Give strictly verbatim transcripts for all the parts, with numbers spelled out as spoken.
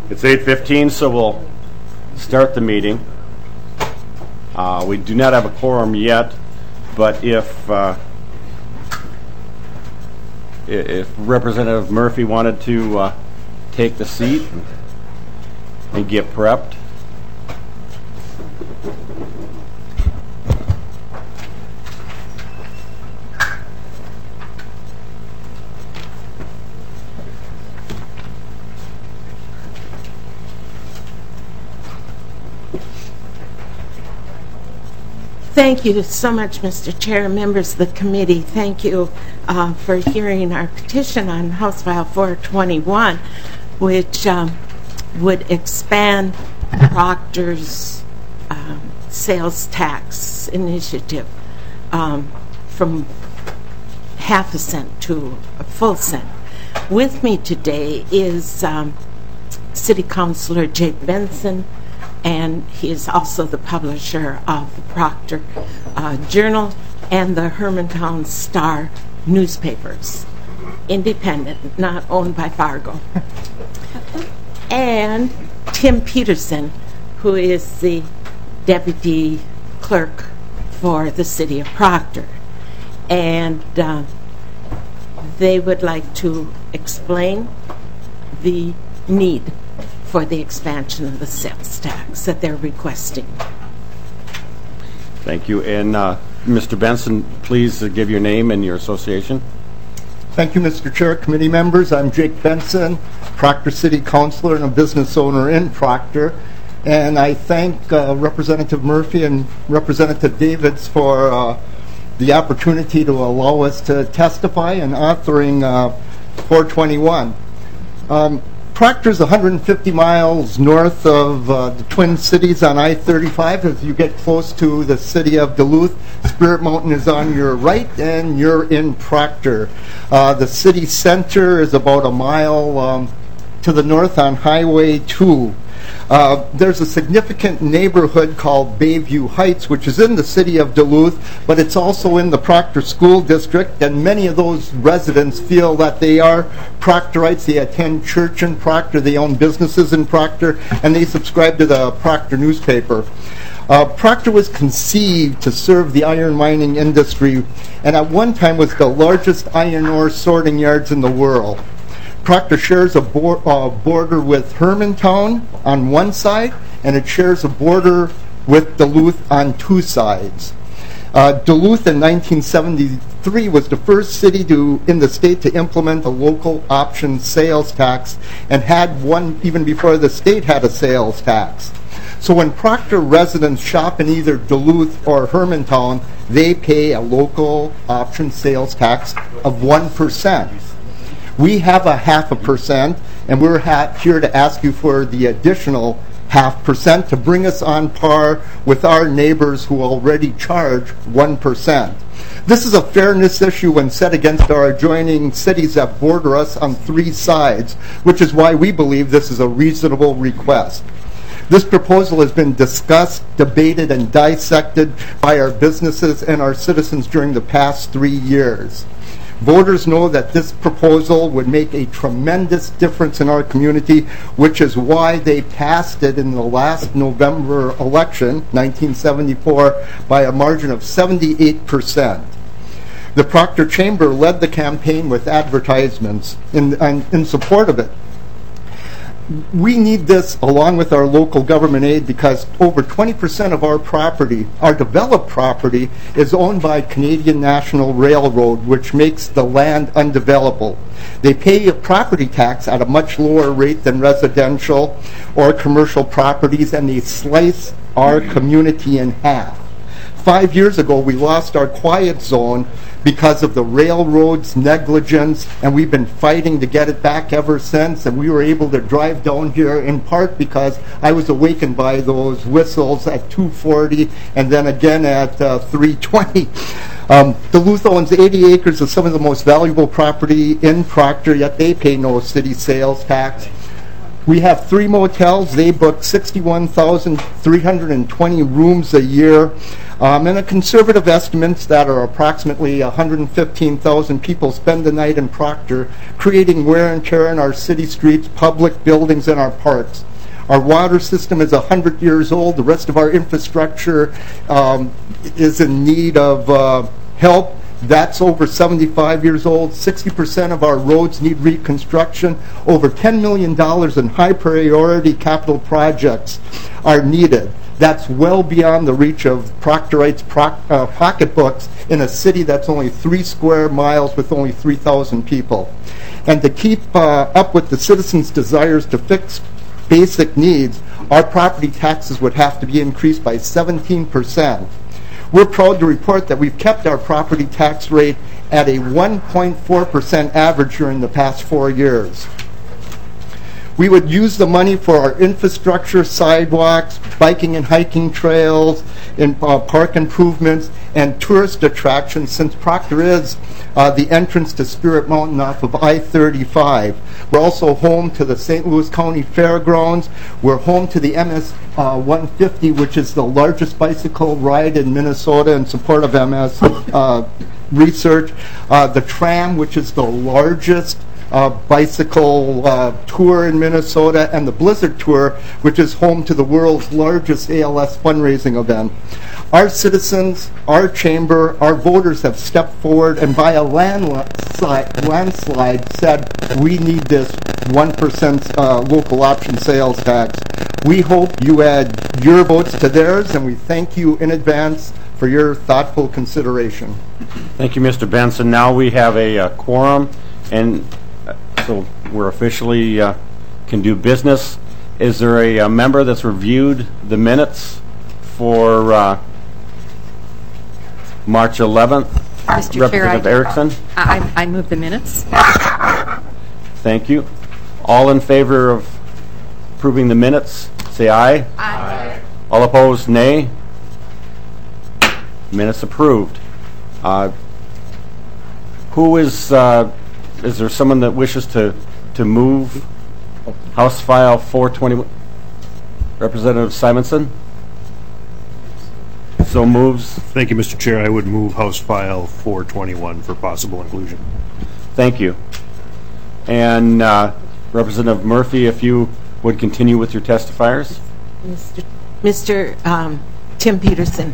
It's eight fifteen, so we'll start the meeting. Uh, we do not have a quorum yet, but if uh, if Representative Murphy wanted to uh, take the seat and get prepped. Thank you so much, Mister Chair, members of the committee. Thank you uh, for hearing our petition on House File four twenty-one, which um, would expand Proctor's um, sales tax initiative um, from half a cent to a full cent. With me today is um, City Councilor Jake Benson, and he is also the publisher of the Proctor uh, Journal and the Hermantown Star newspapers, independent, not owned by Fargo. And Tim Peterson, who is the deputy clerk for the city of Proctor. And uh, they would like to explain the need for the expansion of the sales tax that they're requesting. Thank you. And uh, Mister Benson, please uh, give your name and your association. Thank you, Mister Chair, committee members. I'm Jake Benson, Proctor City Councilor and a business owner in Proctor. And I thank uh, Representative Murphy and Representative Davids for uh, the opportunity to allow us to testify in authoring uh, four twenty-one. Um, Proctor's one hundred fifty miles north of uh, the Twin Cities on I thirty-five. As you get close to the city of Duluth, Spirit Mountain is on your right, and you're in Proctor. Uh, the city center is about a mile um, to the north on Highway two. Uh, there's a significant neighborhood called Bayview Heights, which is in the city of Duluth, but it's also in the Proctor School District, and many of those residents feel that they are Proctorites. They attend church in Proctor, they own businesses in Proctor, and they subscribe to the Proctor newspaper. Uh, Proctor was conceived to serve the iron mining industry, and at one time was the largest iron ore sorting yards in the world. Proctor shares a bo- uh, border with Hermantown on one side, and it shares a border with Duluth on two sides. Uh, Duluth in nineteen seventy-three was the first city to, in the state to implement a local option sales tax, and had one even before the state had a sales tax. So when Proctor residents shop in either Duluth or Hermantown, they pay a local option sales tax of one percent. We have a half a percent, and we're ha- here to ask you for the additional half percent to bring us on par with our neighbors who already charge one percent. This is a fairness issue when set against our adjoining cities that border us on three sides, which is why we believe this is a reasonable request. This proposal has been discussed, debated, and dissected by our businesses and our citizens during the past three years. Voters know that this proposal would make a tremendous difference in our community, which is why they passed it in the last November election, nineteen seventy-four, by a margin of seventy-eight percent. The Proctor Chamber led the campaign with advertisements in, in, in support of it. We need this along with our local government aid because over twenty percent of our property, our developed property, is owned by Canadian National Railroad, which makes the land undevelopable. They pay a property tax at a much lower rate than residential or commercial properties, and they slice our community in half. Five years ago, we lost our quiet zone because of the railroad's negligence, and we've been fighting to get it back ever since, and we were able to drive down here in part because I was awakened by those whistles at two forty and then again at uh, three twenty. Um, Duluth owns eighty acres of some of the most valuable property in Proctor, yet they pay no city sales tax. We have three motels. They book sixty-one thousand three hundred twenty rooms a year. Um, and a conservative estimates that are approximately one hundred fifteen thousand people spend the night in Proctor, creating wear and tear in our city streets, public buildings, and our parks. Our water system is one hundred years old. The rest of our infrastructure um, is in need of uh, help. That's over seventy-five years old. sixty percent of our roads need reconstruction. Over ten million dollars in high priority capital projects are needed. That's well beyond the reach of Proctorites' proc, uh, pocketbooks in a city that's only three square miles with only three thousand people. And to keep uh, up with the citizens' desires to fix basic needs, our property taxes would have to be increased by seventeen percent. We're proud to report that we've kept our property tax rate at a one point four percent average during the past four years. We would use the money for our infrastructure, sidewalks, biking and hiking trails, and uh, park improvements, and tourist attractions, since Proctor is uh, the entrance to Spirit Mountain off of I thirty-five. We're also home to the Saint Louis County Fairgrounds. We're home to the M S one fifty, which is the largest bicycle ride in Minnesota in support of M S uh, research. Uh, the Tram, which is the largest Uh, bicycle uh, tour in Minnesota, and the Blizzard Tour, which is home to the world's largest A L S fundraising event. Our citizens, our chamber, our voters have stepped forward and by a landslide, landslide said we need this one percent uh, local option sales tax. We hope you add your votes to theirs, and we thank you in advance for your thoughtful consideration. Thank you, Mister Benson. Now we have a uh, quorum, and so we're officially uh, can do business. Is there a, a member that's reviewed the minutes for uh, March eleventh? Mister Chair, I, Representative Erickson? I, I move the minutes. Thank you. All in favor of approving the minutes, say aye. Aye. All opposed, nay. Minutes approved. Uh, who is... Uh, Is there someone that wishes to, to move House File four twenty-one? Representative Simonson? So moves. Thank you, Mister Chair. I would move House File four twenty-one for possible inclusion. Thank you. And uh, Representative Murphy, if you would continue with your testifiers. Mister Mister Um, Tim Peterson.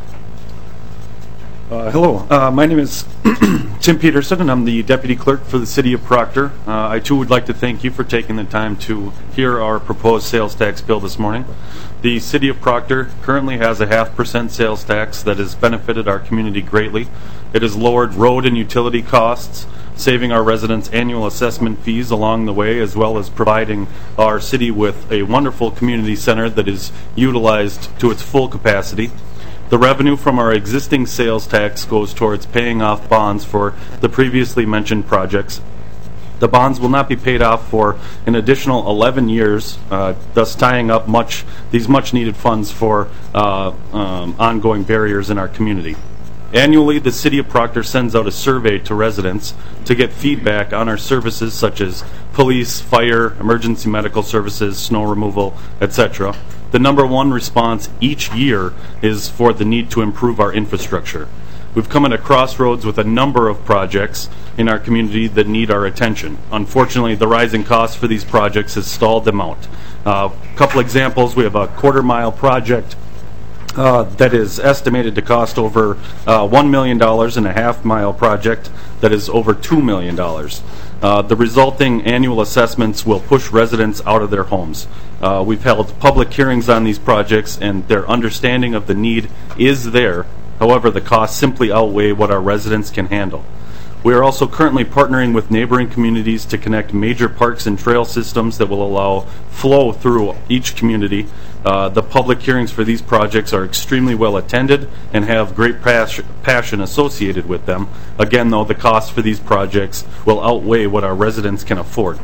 Uh, hello, uh, my name is Tim Peterson, and I'm the Deputy Clerk for the City of Proctor. Uh, I too would like to thank you for taking the time to hear our proposed sales tax bill this morning. The City of Proctor currently has a half percent sales tax that has benefited our community greatly. It has lowered road and utility costs, saving our residents annual assessment fees along the way, as well as providing our city with a wonderful community center that is utilized to its full capacity. The revenue from our existing sales tax goes towards paying off bonds for the previously mentioned projects. The bonds will not be paid off for an additional eleven years, uh, thus tying up much these much-needed funds for uh, um, ongoing barriers in our community. Annually, the City of Proctor sends out a survey to residents to get feedback on our services such as police, fire, emergency medical services, snow removal, et cetera. The number one response each year is for the need to improve our infrastructure. We've come at a crossroads with a number of projects in our community that need our attention. Unfortunately, the rising costs for these projects has stalled them out. A uh, couple examples: we have a quarter mile project uh, that is estimated to cost over uh, one million dollars, and a half mile project that is over two million dollars. Uh, the resulting annual assessments will push residents out of their homes. Uh, we've held public hearings on these projects, and their understanding of the need is there. However, the costs simply outweigh what our residents can handle. We are also currently partnering with neighboring communities to connect major parks and trail systems that will allow flow through each community. Uh, the public hearings for these projects are extremely well attended and have great pas- passion associated with them. Again, though, the costs for these projects will outweigh what our residents can afford.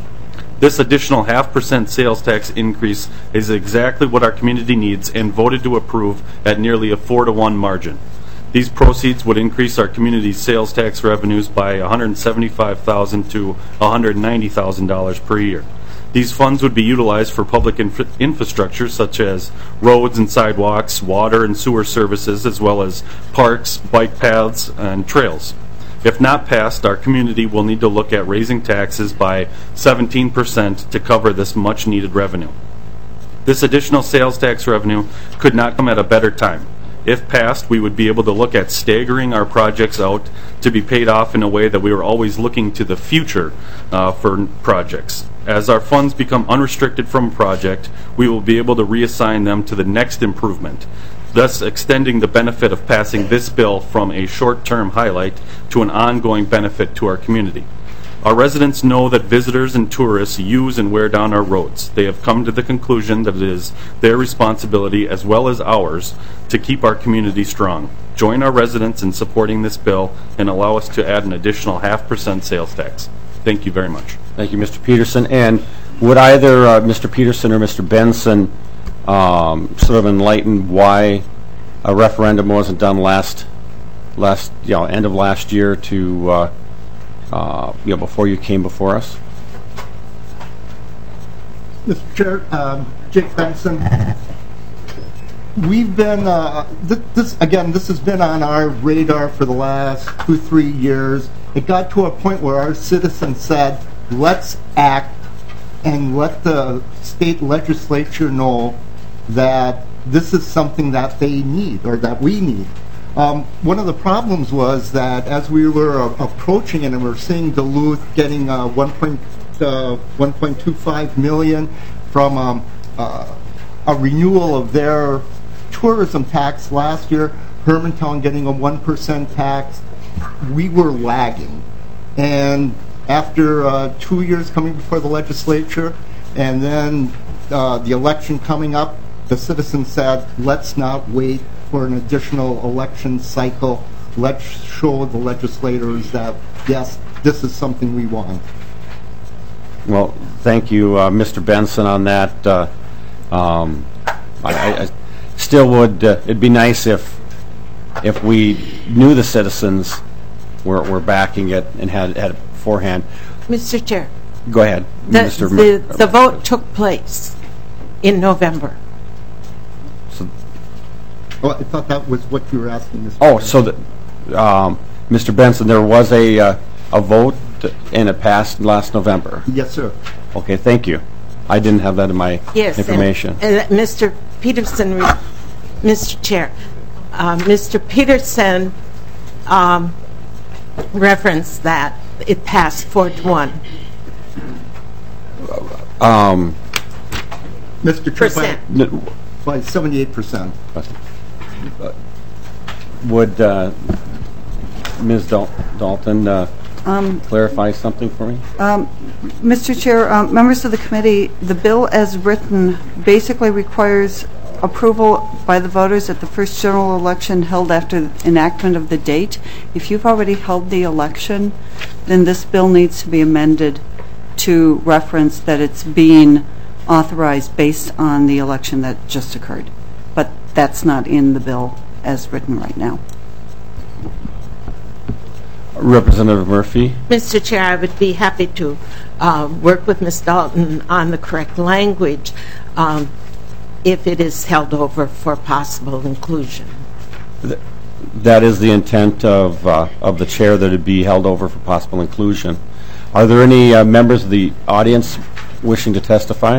This additional half percent sales tax increase is exactly what our community needs and voted to approve at nearly a four to one margin. These proceeds would increase our community's sales tax revenues by one hundred seventy-five thousand dollars to one hundred ninety thousand dollars per year. These funds would be utilized for public infra- infrastructure such as roads and sidewalks, water and sewer services, as well as parks, bike paths, and trails. If not passed, our community will need to look at raising taxes by seventeen percent to cover this much-needed revenue. This additional sales tax revenue could not come at a better time. If passed, we would be able to look at staggering our projects out to be paid off in a way that we were always looking to the future uh, for projects. As our funds become unrestricted from a project, we will be able to reassign them to the next improvement, thus extending the benefit of passing this bill from a short-term highlight to an ongoing benefit to our community. Our residents know that visitors and tourists use and wear down our roads. They have come to the conclusion that it is their responsibility, as well as ours, to keep our community strong. Join our residents in supporting this bill and allow us to add an additional half percent sales tax. Thank you very much. Thank you, Mister Peterson. And would either uh, Mister Peterson or Mister Benson um, sort of enlighten why a referendum wasn't done last, last, you know, end of last year to, uh, uh, you know, before you came before us? Mister Chair, um, Jake Benson. We've been, uh, th this, again, this has been on our radar for the last two, three years. It got to a point where our citizens said, let's act and let the state legislature know that this is something that they need or that we need. Um, one of the problems was that as we were uh, approaching it and we we're seeing Duluth getting uh, one point two five million from um, uh, a renewal of their tourism tax last year, Hermantown getting a one percent tax, we were lagging. And after uh, two years coming before the legislature and then uh, the election coming up, the citizens said, let's not wait for an additional election cycle. Let's show the legislators that, yes, this is something we want. Well, thank you, uh, Mister Benson, on that. Uh, um, I, I still would, uh, it'd be nice if if we knew the citizens were, were backing it and had, had it beforehand. Mister Chair, Go ahead, the, Mister the, the vote took place in November. So, Oh, I thought that was what you were asking, Mister oh, so that, um, Mister Benson, there was a uh, a vote and it passed last November. Yes, sir. Okay, thank you. I didn't have that in my Yes, information. and, and Mister Peterson, re- Mister Chair, uh, Mister Peterson um, referenced that it passed four to one. Um, Mister Chair, by, Percent. n- by seventy-eight percent. would uh, Miz Dal- Dalton uh, Um, clarify something for me? um, Mister Chair, um, members of the committee, the bill as written basically requires approval by the voters at the first general election held after enactment of the date. If you've already held the election, then this bill needs to be amended to reference that it's being authorized based on the election that just occurred. But that's not in the bill as written right now. Representative Murphy? Mister Chair, I would be happy to uh, work with Miz Dalton on the correct language um, if it is held over for possible inclusion. Th- That is the intent of uh, of the chair, that it be held over for possible inclusion. Are there any uh, members of the audience wishing to testify?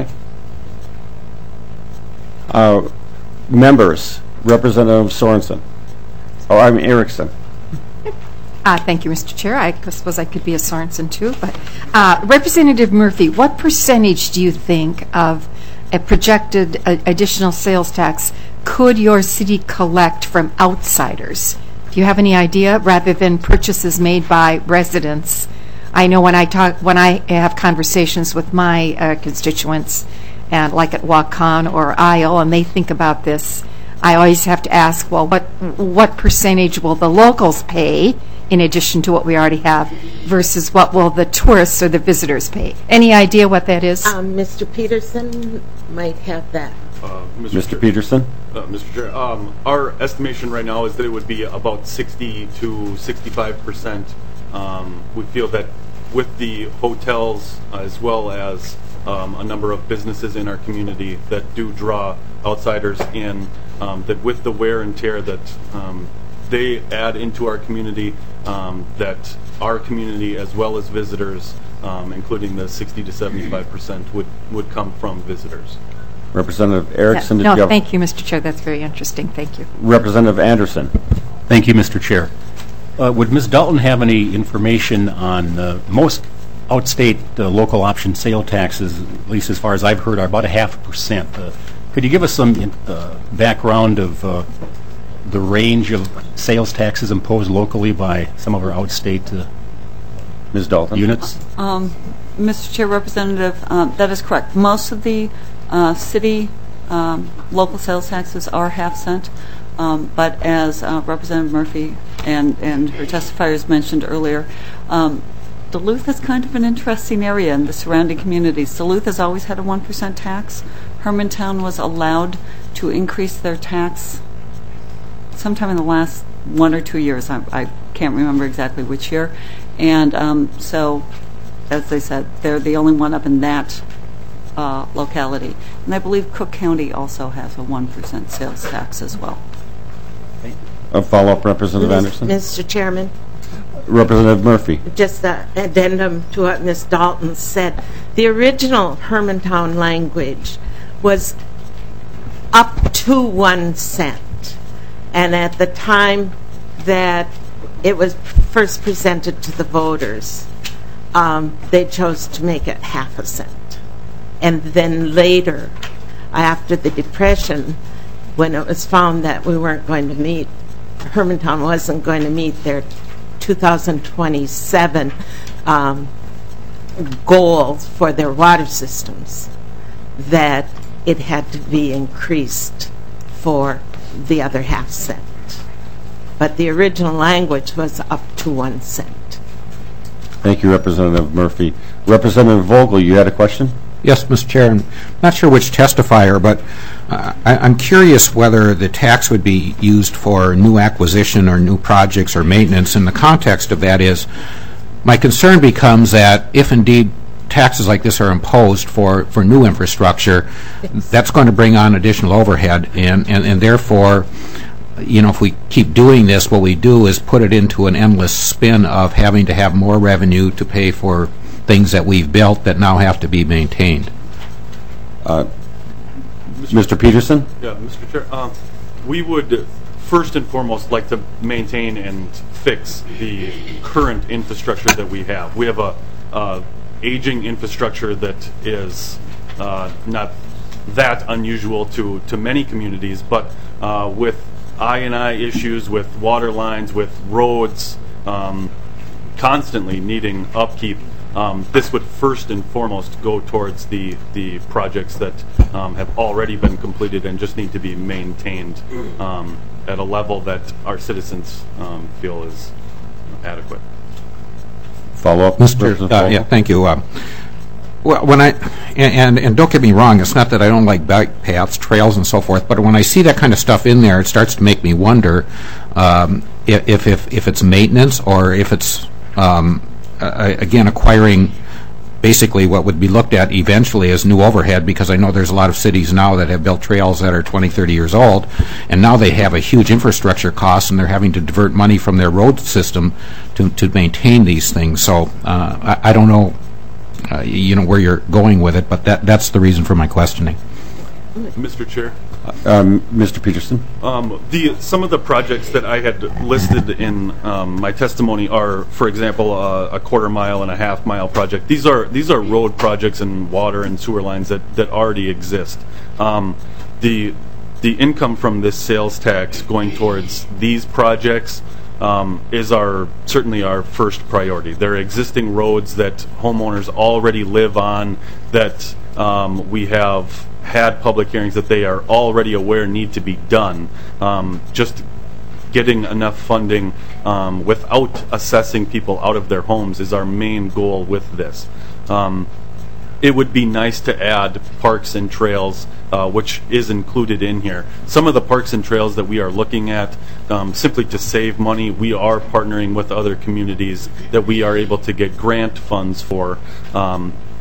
Uh, members, Representative Sorensen, or I mean Erickson. Uh, thank you, Mister Chair. I suppose I could be a Sorensen too. But uh, Representative Murphy, what percentage do you think of a projected uh, additional sales tax could your city collect from outsiders? Do you have any idea, rather than purchases made by residents? I know when I talk, when I have conversations with my uh, constituents, and like at Waukon or Isle, and they think about this, I always have to ask, well, what what percentage will the locals pay in addition to what we already have, versus what will the tourists or the visitors pay? Any idea what that is? Um, Mister Peterson might have that. Uh, Mister Chair- Peterson? Uh, Mister Chair, um, our estimation right now is that it would be about sixty to sixty-five percent. Um, we feel that with the hotels uh, as well as um, a number of businesses in our community that do draw outsiders in, um, that with the wear and tear that um, they add into our community, um, that our community as well as visitors, um, including the sixty to seventy-five percent, would, would come from visitors. Representative Erickson, did No, you have? thank you, Mister Chair. That's very interesting. Thank you. Representative Anderson. Thank you, Mister Chair. Uh, would Miz Dalton have any information on uh, most outstate uh, local option sale taxes, at least as far as I've heard, are about a half a percent. Uh, could you give us some uh, background of uh, the range of sales taxes imposed locally by some of our outstate uh, Miz Dalton. units? Um, Mister Chair, Representative, um, that is correct. Most of the uh, city um, local sales taxes are half cent, um, but as uh, Representative Murphy and, and her testifiers mentioned earlier, um, Duluth is kind of an interesting area in the surrounding communities. Duluth has always had a one percent tax. Hermantown was allowed to increase their tax sometime in the last one or two years. I, I can't remember exactly which year. And um, so, as they said, they're the only one up in that uh, locality. And I believe Cook County also has a one percent sales tax as well. A follow-up, Representative Anderson. Mister Chairman, Representative Murphy. just an addendum to what Miz Dalton said. The original Hermantown language was up to one cent. And at the time that it was first presented to the voters, um, they chose to make it half a cent. And then later, after the Depression, when it was found that we weren't going to meet, Hermantown wasn't going to meet their two thousand twenty-seven um, goals for their water systems, that it had to be increased for the other half cent. But the original language was up to one cent. Thank you, Representative Murphy. Representative Vogel, you had a question? Yes, Mister Chair. I'm not sure which testifier, but uh, I, I'm curious whether the tax would be used for new acquisition or new projects or maintenance. And the context of that is, my concern becomes that if indeed taxes like this are imposed for, for new infrastructure, that's going to bring on additional overhead, and, and, and therefore, you know, if we keep doing this, what we do is put it into an endless spin of having to have more revenue to pay for things that we've built that now have to be maintained. Uh, Mister Peterson? Yeah, Mister Chair. Uh, we would first and foremost like to maintain and fix the current infrastructure that we have. We have a uh, aging infrastructure that is uh, not that unusual to, to many communities, but uh, with I and I issues, with water lines, with roads um, constantly needing upkeep, Um, this would first and foremost go towards the, the projects that um, have already been completed and just need to be maintained um, at a level that our citizens um, feel is adequate. Follow-up, Mister Uh, yeah, thank you. Uh, well, when I and, and and don't get me wrong, it's not that I don't like bike paths, trails, and so forth, but when I see that kind of stuff in there, it starts to make me wonder um, if if if it's maintenance or if it's um, Uh, again, acquiring basically what would be looked at eventually as new overhead, because I know there's a lot of cities now that have built trails that are twenty, thirty years old, and now they have a huge infrastructure cost, and they're having to divert money from their road system to, to maintain these things. So uh, I, I don't know, uh, you know, where you're going with it, but that that's the reason for my questioning. Mister Chair? Um, Mister Peterson? Um, the some of the projects that I had listed in um, my testimony are, for example, uh, a quarter mile and a half mile project. These are these are road projects and water and sewer lines that, that already exist. Um, the the income from this sales tax going towards these projects um, is our certainly our first priority. There are existing roads that homeowners already live on that um, we have had public hearings that they are already aware need to be done. Um, just getting enough funding um, without assessing people out of their homes is our main goal with this. Um, it would be nice to add parks and trails, uh, which is included in here. Some of the parks and trails that we are looking at, um, simply to save money, we are partnering with other communities that we are able to get grant funds for. Um,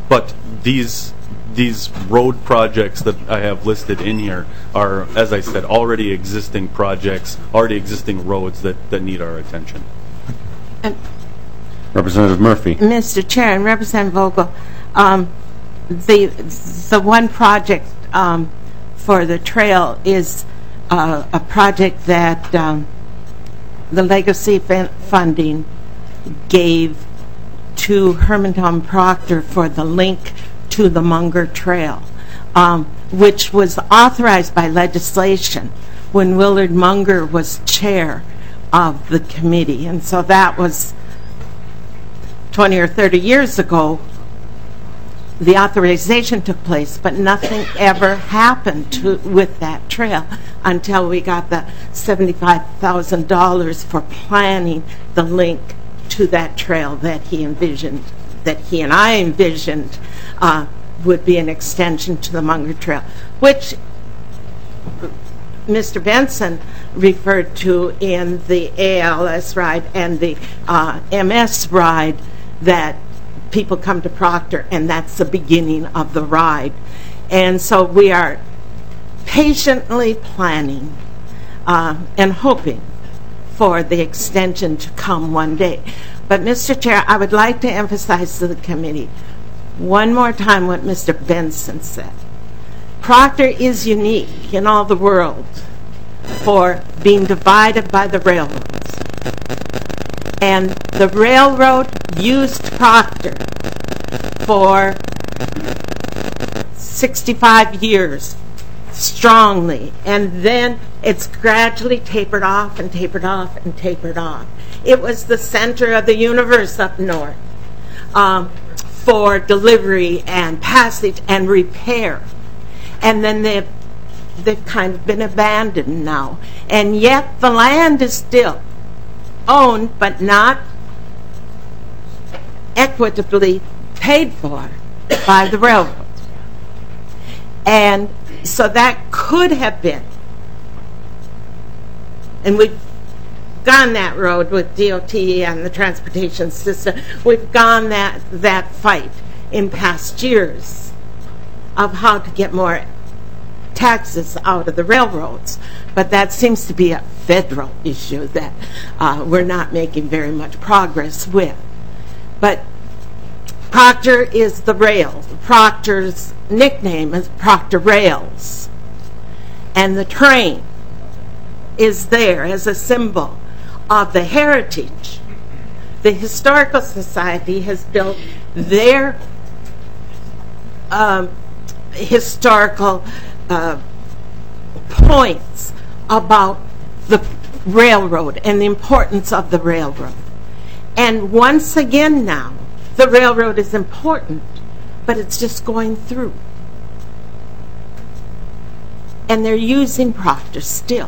But these these road projects that I have listed in here are, as I said, already existing projects, already existing roads that, that need our attention. And Representative Murphy. Mister Chair and Representative Vogel, um, the the one project um, for the trail is uh, a project that um, the Legacy fin- funding gave to Hermantown Proctor for the link to the Munger Trail, um, which was authorized by legislation when Willard Munger was chair of the committee. And so that was twenty or thirty years ago. The authorization took place, but nothing ever happened to, with that trail until we got the seventy-five thousand dollars for planning the link to that trail that he envisioned, that he and I envisioned uh, would be an extension to the Munger Trail, which Mister Benson referred to in the A L S ride and the uh, M S ride, that people come to Proctor and that's the beginning of the ride. And so we are patiently planning uh, and hoping for the extension to come one day. But Mister Chair, I would like to emphasize to the committee one more time what Mister Benson said. Proctor is unique in all the world for being divided by the railroads. And the railroad used Proctor for sixty-five years strongly, and then it's gradually tapered off and tapered off and tapered off. It was the center of the universe up north um, for delivery and passage and repair. And then they've, they've kind of been abandoned now. And yet the land is still owned but not equitably paid for by the railroads. And so that could have been, and we've gone that road with D O T and the transportation system. We've gone that that fight in past years of how to get more taxes out of the railroads. But that seems to be a federal issue that uh, we're not making very much progress with. But Proctor is the rail. Proctor's nickname is Proctor Rails. And the train is there as a symbol of the heritage. The Historical Society has built their um, historical uh, points about the railroad and the importance of the railroad. And once again now, the railroad is important, but it's just going through. And they're using Proctor still.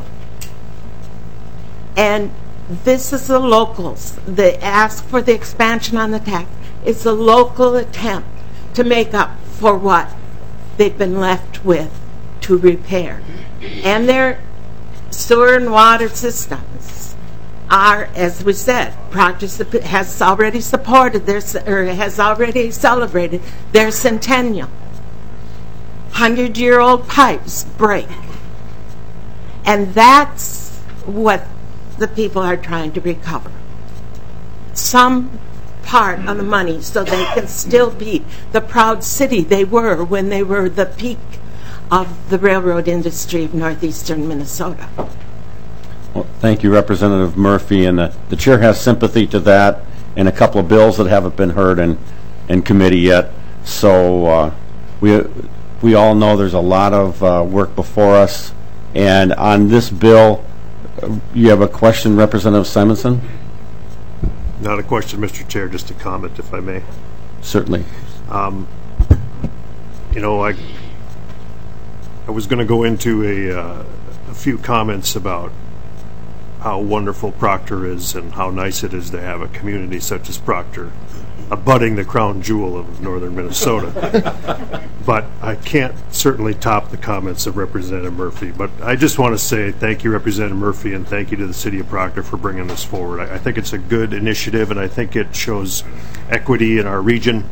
And this is the locals. They ask for the expansion on the tax. It's a local attempt to make up for what they've been left with to repair. And their sewer and water systems are, as we said, Proctor has already supported their, or has already celebrated their centennial. Hundred-year-old pipes break. And that's what the people are trying to recover. Some part of the money so they can still be the proud city they were when they were the peak of the railroad industry of northeastern Minnesota. Well, thank you, Representative Murphy, and the, the chair has sympathy to that and a couple of bills that haven't been heard in, in committee yet. So uh, we we all know there's a lot of uh, work before us. And on this bill, uh, you have a question, Representative Simonson? Not a question, Mister Chair, just a comment, if I may. Certainly. Um, you know, I I was going to go into a, uh, a few comments about how wonderful Proctor is and how nice it is to have a community such as Proctor, abutting the crown jewel of northern Minnesota. But I can't certainly top the comments of Representative Murphy. But I just want to say thank you, Representative Murphy, and thank you to the City of Proctor for bringing this forward. I, I think it's a good initiative, and I think it shows equity in our region.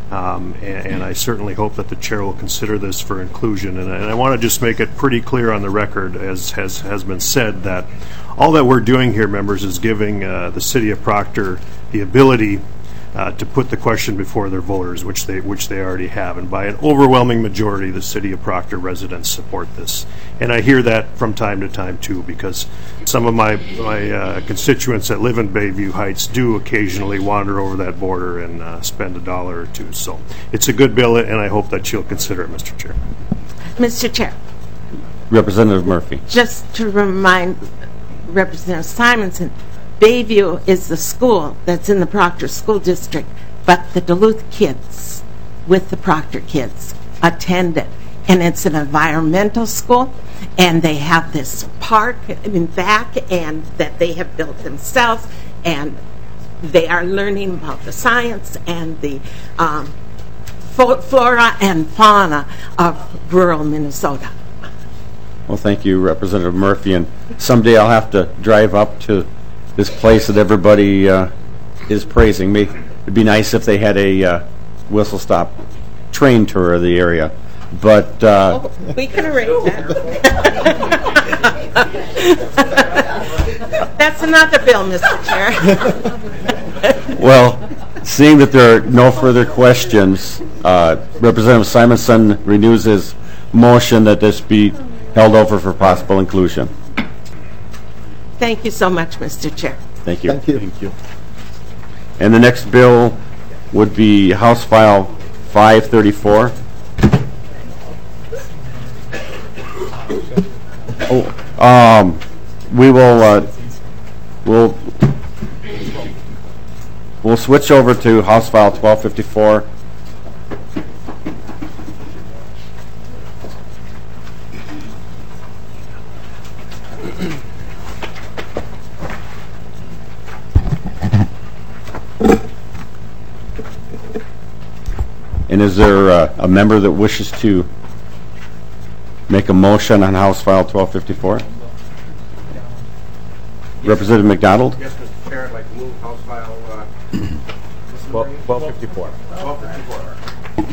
Um, and, and I certainly hope that the chair will consider this for inclusion. And, and I want to just make it pretty clear on the record, as has, has been said, that all that we're doing here, members, is giving uh, the City of Proctor the ability uh, to put the question before their voters, which they which they already have. And by an overwhelming majority, the City of Proctor residents support this. And I hear that from time to time, too, because some of my, my uh, constituents that live in Bayview Heights do occasionally wander over that border and uh, spend a dollar or two. So it's a good bill, and I hope that you'll consider it, Mister Chair. Mister Chair, Representative Murphy. just to remind Representative Simonson, Bayview is the school that's in the Proctor School District, but the Duluth kids with the Proctor kids attend it. And it's an environmental school, and they have this park in back and that they have built themselves, and they are learning about the science and the um, flora and fauna of rural Minnesota. Well, thank you, Representative Murphy. And someday I'll have to drive up to this place that everybody uh, is praising. Me, it'd be nice if they had a uh, whistle stop train tour of the area. But uh, oh, we can arrange that. That's another bill, Mister Chair. Well, seeing that there are no further questions, uh, Representative Simonson renews his motion that this be held over for possible inclusion. Thank you so much, Mister Chair. Thank you. Thank you. Thank you. And the next bill would be House File five thirty-four. Oh, um, we will, uh, we'll, we'll switch over to House File twelve fifty-four. And is there uh, a member that wishes to make a motion on House File twelve fifty-four? Yes. Representative McDonald? Yes, Mister Chair, I'd like to move House File uh, twelve fifty-four. twelve fifty-four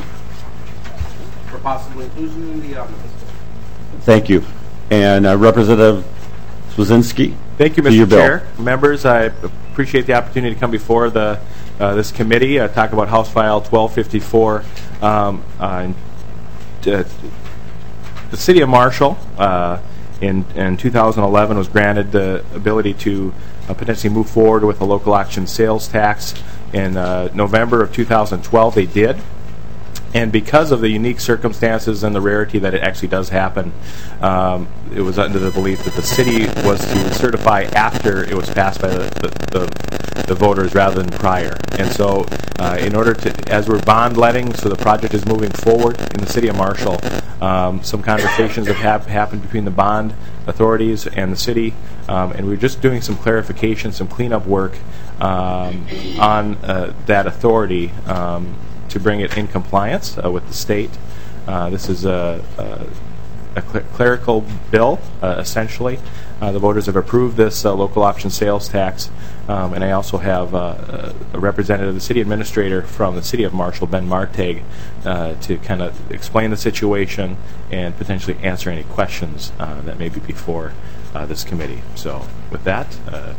for possible inclusion in the omnibus. Thank you. And uh, Representative Swazinski? Thank you, to your Mister bill. Chair. Members, I appreciate the opportunity to come before the uh, this committee, uh, talk about House File twelve fifty-four. Um, uh, uh, the City of Marshall uh, in, in two thousand eleven was granted the ability to uh, potentially move forward with a local option sales tax. In uh, November of two thousand twelve, they did. And because of the unique circumstances and the rarity that it actually does happen, um, it was under the belief that the city was to certify after it was passed by the, the, the, the voters rather than prior. And so uh, in order to, as we're bond letting, so the project is moving forward in the city of Marshall, um, some conversations have hap- happened between the bond authorities and the city, um, and we're just doing some clarification, some cleanup work um, on uh, that authority um, to bring it in compliance uh, with the state. Uh, this is a, a, a cl- clerical bill, uh, essentially. Uh, the voters have approved this uh, local option sales tax, um, and I also have uh, a representative, the city administrator from the city of Marshall, Ben Martag, uh, to kind of explain the situation and potentially answer any questions uh, that may be before uh, this committee. So with that, uh,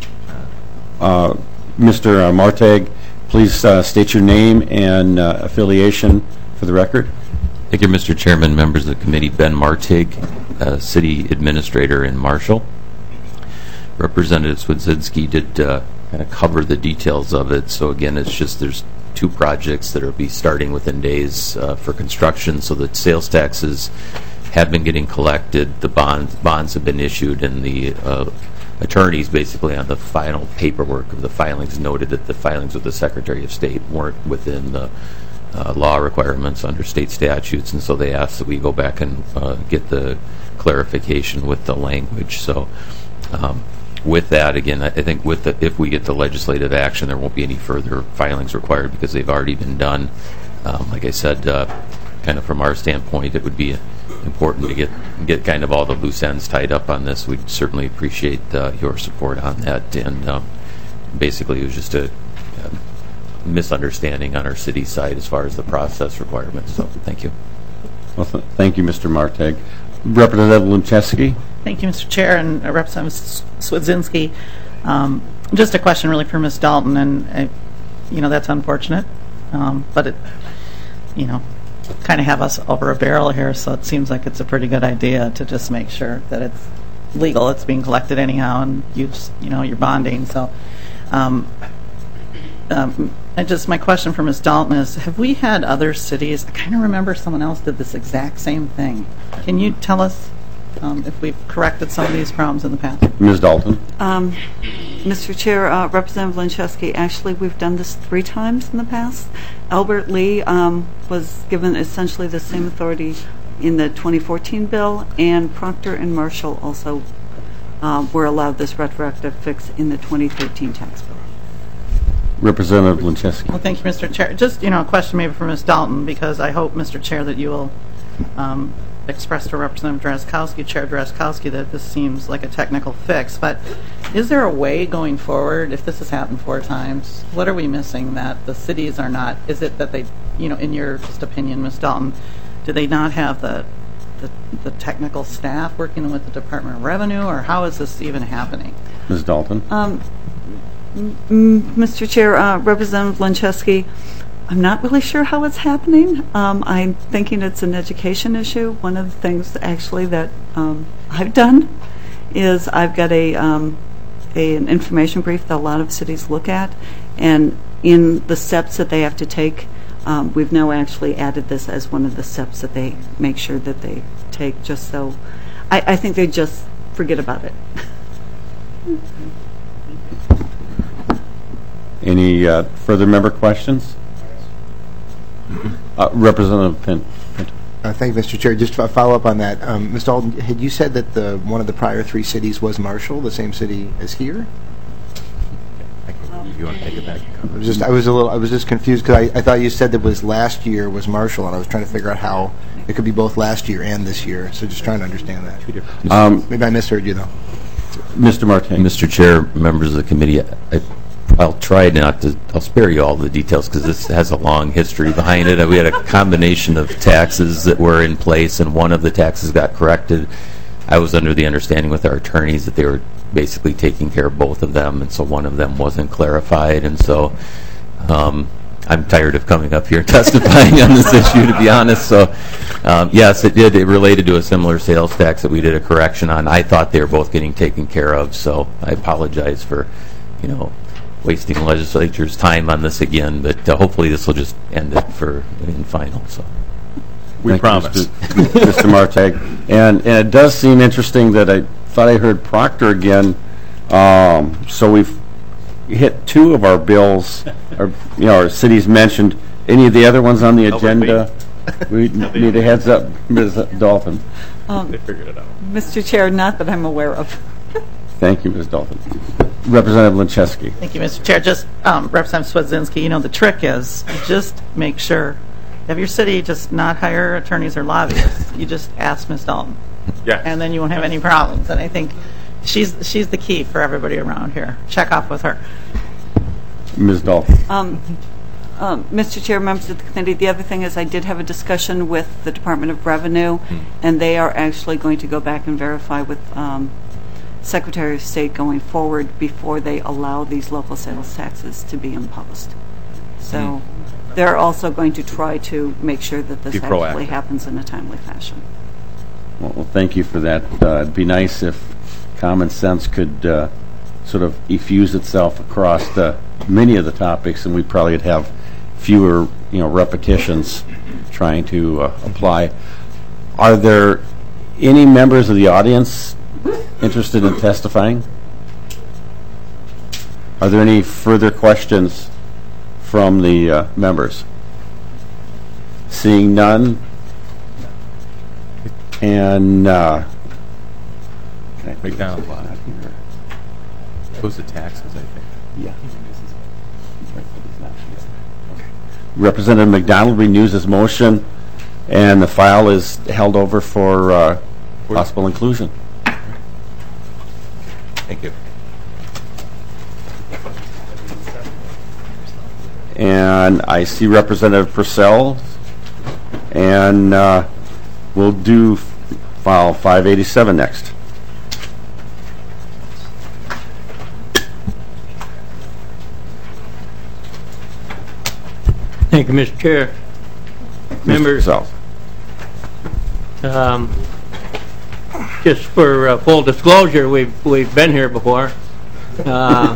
Uh, Mister Martag, please uh, state your name and uh, affiliation for the record. Thank you, Mister Chairman, members of the committee. Ben Martig, uh, City Administrator in Marshall. Representative Swedzinski did uh, kind of cover the details of it. So again, it's just there's two projects that will be starting within days uh, for construction. So the sales taxes have been getting collected. The bonds bonds have been issued, and the uh, attorneys basically on the final paperwork of the filings noted that the filings with the Secretary of State weren't within the uh, law requirements under state statutes, and so they asked that we go back and uh, get the clarification with the language. So um, with that, again, I I think with the, if we get the legislative action, there won't be any further filings required because they've already been done. Um, like I said, uh, kind of from our standpoint, it would be important to get get kind of all the loose ends tied up on this. We'd certainly appreciate uh, your support on that. And um, basically, it was just a, misunderstanding on our city side as far as the process requirements. So thank you. Well, th- thank you, Mister Martag. Representative Luncheski. Thank you, Mister Chair, and uh, Representative Swedzinski. Um, just a question really for Miz Dalton, and uh, you know, that's unfortunate, um, but it, you know, kind of have us over a barrel here, so it seems like it's a pretty good idea to just make sure that it's legal, it's being collected anyhow, and you just, you know, you're bonding. So um, um, and just my question for Miz Dalton is, have we had other cities, I kind of remember someone else did this exact same thing. Can you tell us um, if we've corrected some of these problems in the past? Miz Dalton. Um, Mister Chair, uh, Representative Luncheski, actually we've done this three times in the past. Albert Lee um, was given essentially the same authority in the twenty fourteen bill, and Proctor and Marshall also uh, were allowed this retroactive fix in the twenty thirteen tax bill. Representative Luncheski. Well, thank you, Mister Chair. Just, you know, a question maybe for Miz Dalton, because I hope, Mister Chair, that you will um, express to Representative Drazkowski, Chair Drazkowski, that this seems like a technical fix. But is there a way going forward, if this has happened four times, what are we missing that the cities are not? Is it that they, you know, in your just opinion, Miz Dalton, do they not have the, the the technical staff working with the Department of Revenue, or how is this even happening? Miz Dalton. Um, m- Mister Chair, uh, Representative Luncheski, I'm not really sure how it's happening. Um, I'm thinking it's an education issue. One of the things actually that um, I've done is I've got a, um, a an information brief that a lot of cities look at, and in the steps that they have to take, um, we've now actually added this as one of the steps that they make sure that they take, just so I, I think they just forget about it. Any uh, further member questions? Uh, Representative Pin. Uh, thank you, Mister Chair. Just to follow up on that, um, Miz Dalton, had you said that the one of the prior three cities was Marshall, the same city as here? You want to take it back? I was just, I was a little, I was just confused because I, I thought you said that was last year was Marshall, and I was trying to figure out how it could be both last year and this year. So just trying to understand that. Um, Maybe I misheard you though. Mister Martin. Mister Chair, members of the committee, I, I'll try not to, I'll spare you all the details because this has a long history behind it. We had a combination of taxes that were in place, and one of the taxes got corrected. I was under the understanding with our attorneys that they were basically taking care of both of them, and so one of them wasn't clarified, and so um, I'm tired of coming up here testifying on this issue, to be honest. So um, yes, it did. It related to a similar sales tax that we did a correction on. I thought they were both getting taken care of, so I apologize for, you know, wasting the legislature's time on this again, but uh, hopefully this will just end it for in final. So we Thank promise, you, Mister Mister Martag. And and it does seem interesting that I thought I heard Proctor again. Um, so we've hit two of our bills, or you know, our cities mentioned. Any of the other ones on the agenda? We need a heads up, Miz Dalton. Um, They figured it out. Mister Chair, not that I'm aware of. Thank you, Miz Dalton. Representative Luncheski. Thank you, Mister Chair. Just um, Representative Swedzinski, you know, the trick is you just make sure, have your city just not hire attorneys or lobbyists. You just ask Miz Dalton. Yes. And then you won't have any problems. And I think she's she's the key for everybody around here. Check off with her. Miz Dalton. Um, um, Mister Chair, members of the committee, the other thing is I did have a discussion with the Department of Revenue, and they are actually going to go back and verify with um, Secretary of State going forward before they allow these local sales taxes to be imposed. So they're also going to try to make sure that this Be actually proactive. happens in a timely fashion. Well, well, thank you for that. Uh, it'd be nice if common sense could uh, sort of effuse itself across the, many of the topics, and we probably would have fewer, you know, repetitions trying to uh, apply. Are there any members of the audience interested in testifying? Are there any further questions from the uh, members? Seeing none, and uh, McDonald. Those are taxes, I think. yeah. Representative McDonald renews his motion, and the file is held over for uh, possible inclusion. Thank you. And I see Representative Purcell. And uh, we'll do file five eighty-seven next. Thank you, Mister Chair. Members, um, just for uh, full disclosure, we've we've been here before. Uh,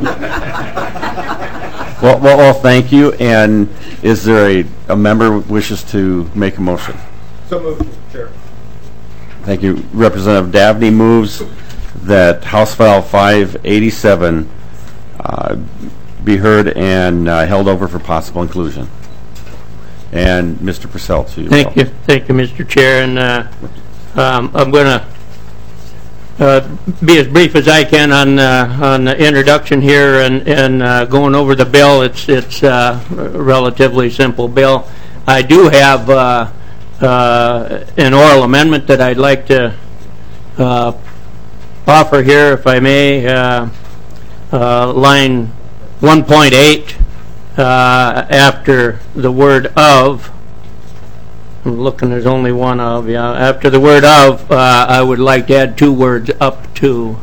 well, well, well, thank you. And is there a, a member who wishes to make a motion? So moved, Chair. Thank you. Representative Dabney moves that House File five eighty-seven uh, be heard and uh, held over for possible inclusion. And Mister Purcell, to you. Thank you. Thank you, Mister Chair. And uh, um, I'm going to uh, be as brief as I can on uh, on the introduction here and, and uh, going over the bill. It's, it's uh, a relatively simple bill. I do have uh, uh, an oral amendment that I'd like to uh, offer here, if I may. Uh, uh, line one point eight. Uh, after the word of, I'm looking, there's only one of, yeah. After the word of, uh, I would like to add two words, up to.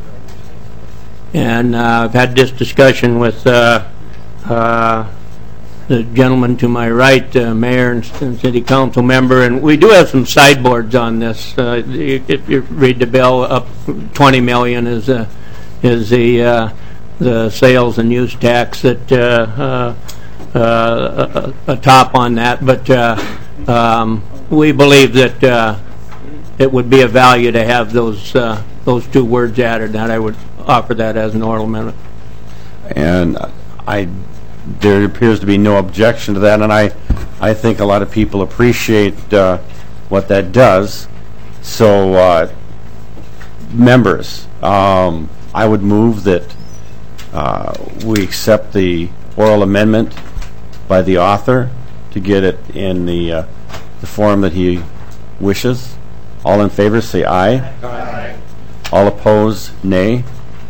And uh, I've had this discussion with uh, uh, the gentleman to my right, uh, mayor and, and city council member, and we do have some sideboards on this. Uh, if you read the bill, up twenty million is uh, is the uh, the sales and use tax that uh, uh, uh, a, a top on that, but uh, um, we believe that uh, it would be of value to have those uh, those two words added. That I would offer that as an oral amendment. And I, there appears to be no objection to that, and I, I think a lot of people appreciate uh, what that does. So, uh, members, um, I would move that Uh, we accept the oral amendment by the author to get it in the uh, the form that he wishes. All in favor say aye. Aye. All opposed, nay.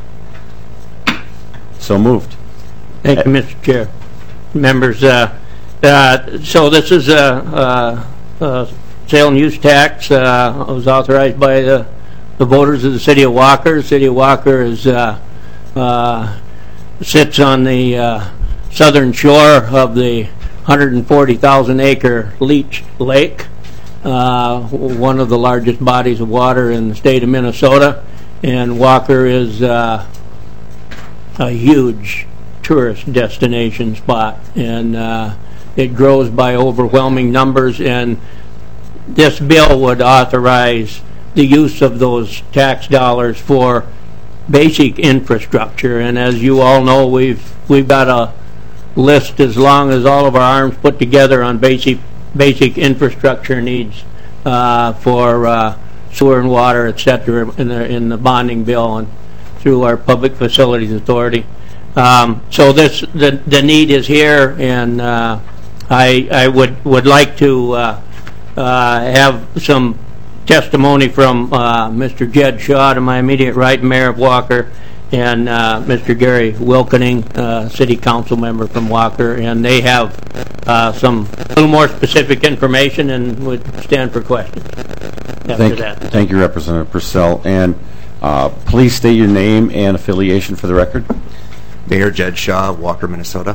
So moved. Thank you, Mister Chair. Members, uh, uh, so this is a, a, a sale and use tax. Uh, it was authorized by the, the voters of the city of Walker. The city of Walker is uh, uh, sits on the uh, southern shore of the one hundred forty thousand acre Leech Lake, uh, one of the largest bodies of water in the state of Minnesota. And Walker is uh, a huge tourist destination spot, and uh, it grows by overwhelming numbers. And this bill would authorize the use of those tax dollars for basic infrastructure. And as you all know, we've we've got a list as long as all of our arms put together on basic basic infrastructure needs uh, for uh, sewer and water, et cetera, in the in the bonding bill and through our Public Facilities Authority. Um, so this the the need is here, and uh, I I would would like to uh, uh, have some testimony from uh, Mister Jed Shaw to my immediate right, Mayor of Walker, and uh, Mister Gary Wilkening, uh, City Council member from Walker, and they have uh, some little more specific information and would stand for questions after thank, that. Thank you, Representative Purcell. And uh, please state your name and affiliation for the record. Mayor Jed Shaw, Walker, Minnesota.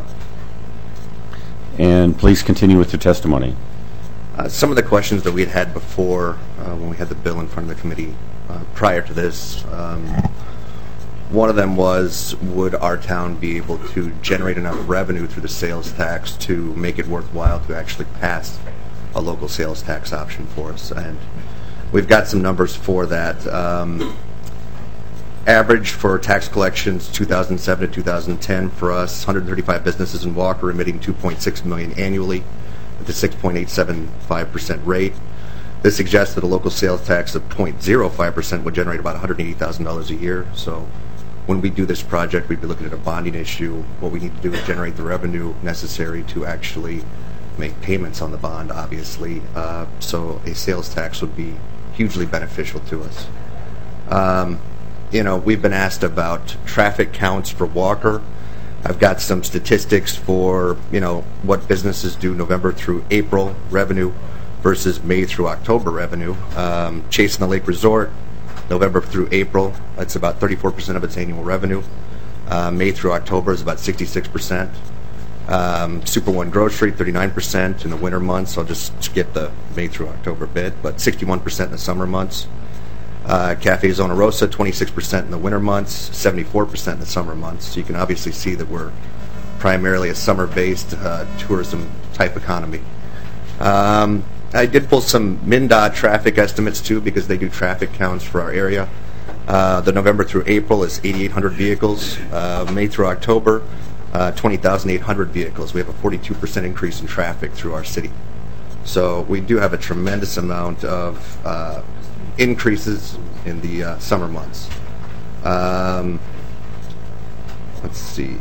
And please continue with your testimony. Uh, some of the questions that we had had before uh, when we had the bill in front of the committee uh, prior to this, um, one of them was, would our town be able to generate enough revenue through the sales tax to make it worthwhile to actually pass a local sales tax option for us? And we've got some numbers for that. Um, average for tax collections two thousand seven to two thousand ten for us, one hundred thirty-five businesses in Walker emitting two point six million dollars annually at the six point eight seven five percent rate. This suggests that a local sales tax of zero point zero five percent would generate about one hundred eighty thousand dollars a year. So when we do this project, we'd be looking at a bonding issue. What we need to do is generate the revenue necessary to actually make payments on the bond, obviously. Uh, so a sales tax would be hugely beneficial to us. Um, you know, we've been asked about traffic counts for Walker. I've got some statistics for, you know, what businesses do November through April revenue versus May through October revenue. Um, Chase in the Lake Resort, November through April, that's about thirty-four percent of its annual revenue. Uh, May through October is about sixty-six percent. Um, Super One Grocery, thirty-nine percent in the winter months. I'll just skip the May through October bit, but sixty-one percent in the summer months. Uh, Cafe Zona Rosa, twenty-six percent in the winter months, seventy-four percent in the summer months. So you can obviously see that we're primarily a summer-based uh, tourism-type economy. Um, I did pull some MnDOT traffic estimates, too, because they do traffic counts for our area. Uh, the November through April is eighty-eight hundred vehicles. Uh, May through October, uh, twenty thousand eight hundred vehicles. We have a forty-two percent increase in traffic through our city. So we do have a tremendous amount of uh, increases in the uh, summer months. Um, let's see.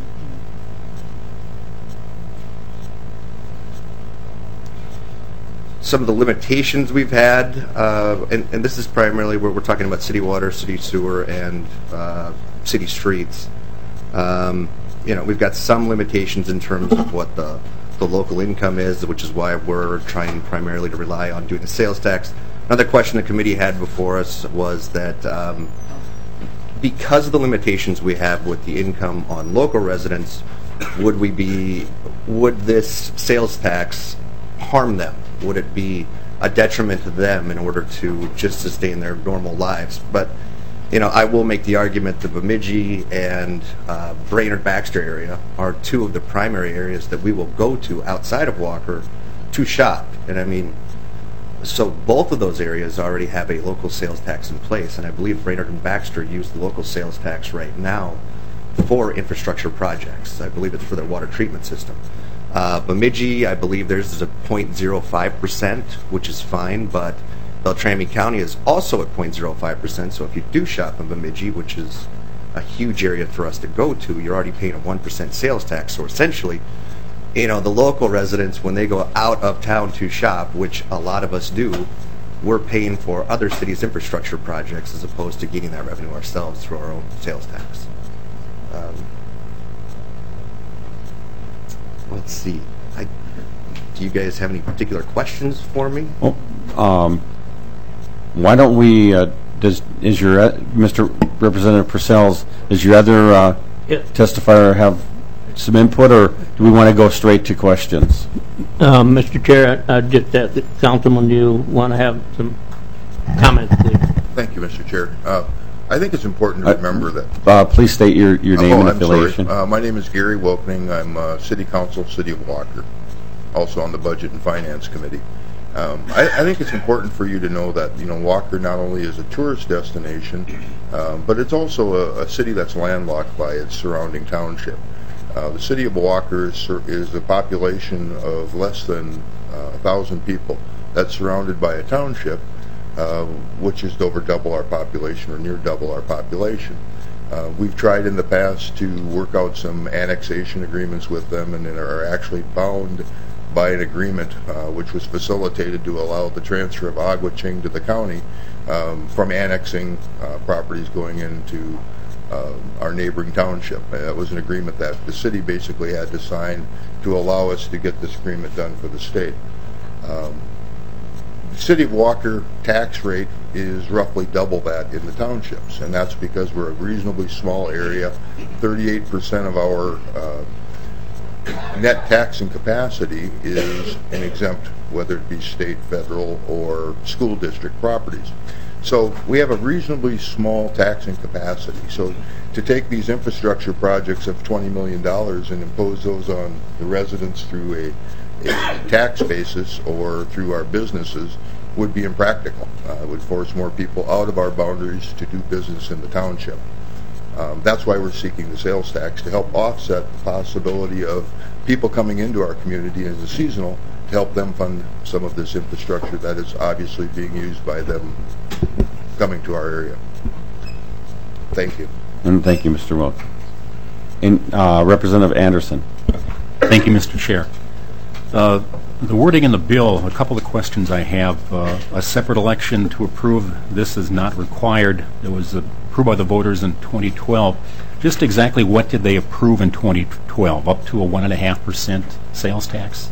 Some of the limitations we've had, uh, and, and this is primarily where we're talking about city water, city sewer, and uh, city streets. Um, you know, we've got some limitations in terms of what the, the local income is, which is why we're trying primarily to rely on doing the sales tax. Another question the committee had before us was that um, because of the limitations we have with the income on local residents, would we be, would this sales tax harm them? Would it be a detriment to them in order to just sustain their normal lives? But, you know, I will make the argument that Bemidji and uh, Brainerd-Baxter area are two of the primary areas that we will go to outside of Walker to shop. And I mean, so both of those areas already have a local sales tax in place, and I believe Brainerd and Baxter use the local sales tax right now for infrastructure projects. I believe it's for their water treatment system. Uh, Bemidji, I believe theirs is a zero point zero five percent, which is fine, but Beltrami County is also at zero point zero five percent, so if you do shop in Bemidji, which is a huge area for us to go to, you're already paying a one percent sales tax. So essentially, you know, the local residents, when they go out of town to shop, which a lot of us do, we're paying for other cities' infrastructure projects as opposed to getting that revenue ourselves through our own sales tax. Um, Let's see. I, do you guys have any particular questions for me? Well, um, why don't we? Uh, does is your uh, Mister Representative Purcell's does your other uh, yeah. testifier have some input, or do we want to go straight to questions? Um, Mister Chair, I, I just asked the Councilman, do you want to have some comments, please? Thank you, Mister Chair. Uh, I think it's important to remember uh, that... Uh, please state your, your name oh, and I'm affiliation. Sorry. Uh, my name is Gary Welkening. I'm uh, City Council, City of Walker, also on the Budget and Finance Committee. Um, I, I think it's important for you to know that, you know, Walker not only is a tourist destination, uh, but it's also a, a city that's landlocked by its surrounding township. Uh, the City of Walker is, is a population of less than uh, one thousand people that's surrounded by a township Uh, which is over double our population or near double our population. Uh, we've tried in the past to work out some annexation agreements with them and are actually bound by an agreement uh, which was facilitated to allow the transfer of Aguaching to the county um, from annexing uh, properties going into uh, our neighboring township. Uh, that was an agreement that the city basically had to sign to allow us to get this agreement done for the state. Um, The City of Walker tax rate is roughly double that in the townships, and that's because we're a reasonably small area. thirty-eight percent of our uh, net taxing capacity is an exempt, whether it be state, federal, or school district properties. So we have a reasonably small taxing capacity. So to take these infrastructure projects of twenty million dollars and impose those on the residents through a a tax basis or through our businesses would be impractical. Uh, it would force more people out of our boundaries to do business in the township. Um, that's why we're seeking the sales tax, to help offset the possibility of people coming into our community as a seasonal, to help them fund some of this infrastructure that is obviously being used by them coming to our area. Thank you. And thank you, Mister Wilk. And uh, Representative Anderson. Thank you, Mister Chair. Uh, the wording in the bill, a couple of questions I have. Uh, a separate election to approve this is not required. It was approved approved by the voters in twenty twelve. Just exactly what did they approve in twenty twelve? Up to a one point five percent sales tax?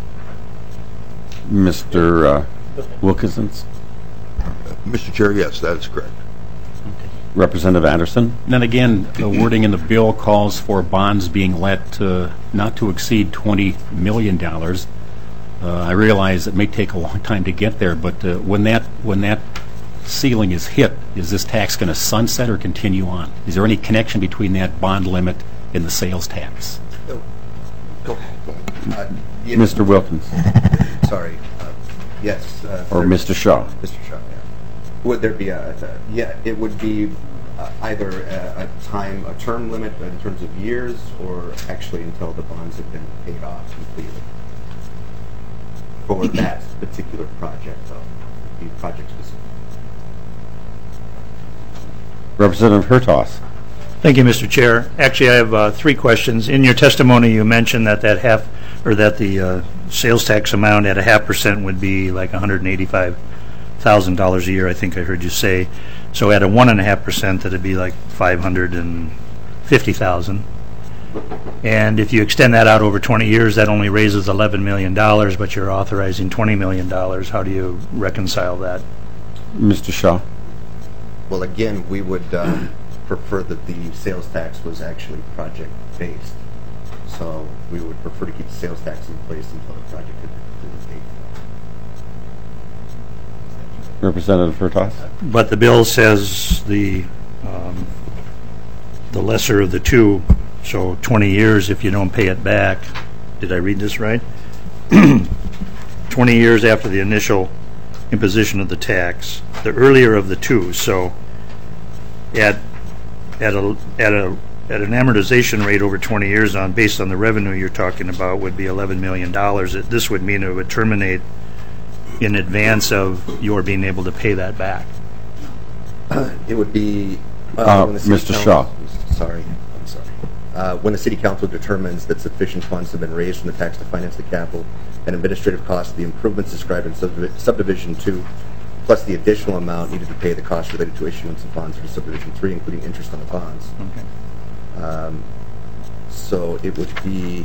Mister Uh, Wilkinson? Mister Chair, yes, that is correct. Representative Anderson? And then again, the wording in the bill calls for bonds being let to not to exceed twenty million dollars. Uh, I realize it may take a long time to get there, but uh, when that when that ceiling is hit, is this tax going to sunset or continue on? Is there any connection between that bond limit and the sales tax? Go ahead. Uh, yes. Mister Wilkins? Sorry. Uh, yes. Uh, or Mister Shaw? Mister Shaw, yeah. Would there be a, a yeah, it would be uh, either a, a time, a term limit in terms of years, or actually until the bonds have been paid off completely for that particular project, though, the project specific. Representative Hertaus. Thank you, Mister Chair. Actually, I have uh, three questions. In your testimony, you mentioned that that half, or that the uh, sales tax amount at a half percent would be like one hundred eighty-five thousand dollars a year. I think I heard you say. So at a one and a half percent, that'd be like five hundred and fifty thousand. And if you extend that out over twenty years, that only raises eleven million dollars, but you're authorizing twenty million dollars. How do you reconcile that? Mister Shaw. Well, again, we would um, prefer that the sales tax was actually project-based. So we would prefer to keep the sales tax in place until the project could be paid for. Representative Hertaus. But the bill says the um, the lesser of the two, so twenty years if you don't pay it back. Did I read this right? twenty years after the initial imposition of the tax, the earlier of the two. So at at a at a at an amortization rate over twenty years on based on the revenue you're talking about would be eleven million dollars. This would mean it would terminate in advance of your being able to pay that back. It would be uh, uh, when the Mister Council, Shaw. Sorry, I'm sorry. Uh, when the City Council determines that sufficient funds have been raised from the tax to finance the capital and administrative costs of the improvements described in subdiv subdivision two, plus the additional amount needed to pay the costs related to issuance of bonds for subdivision three, including interest on the bonds. Okay. Um, so it would be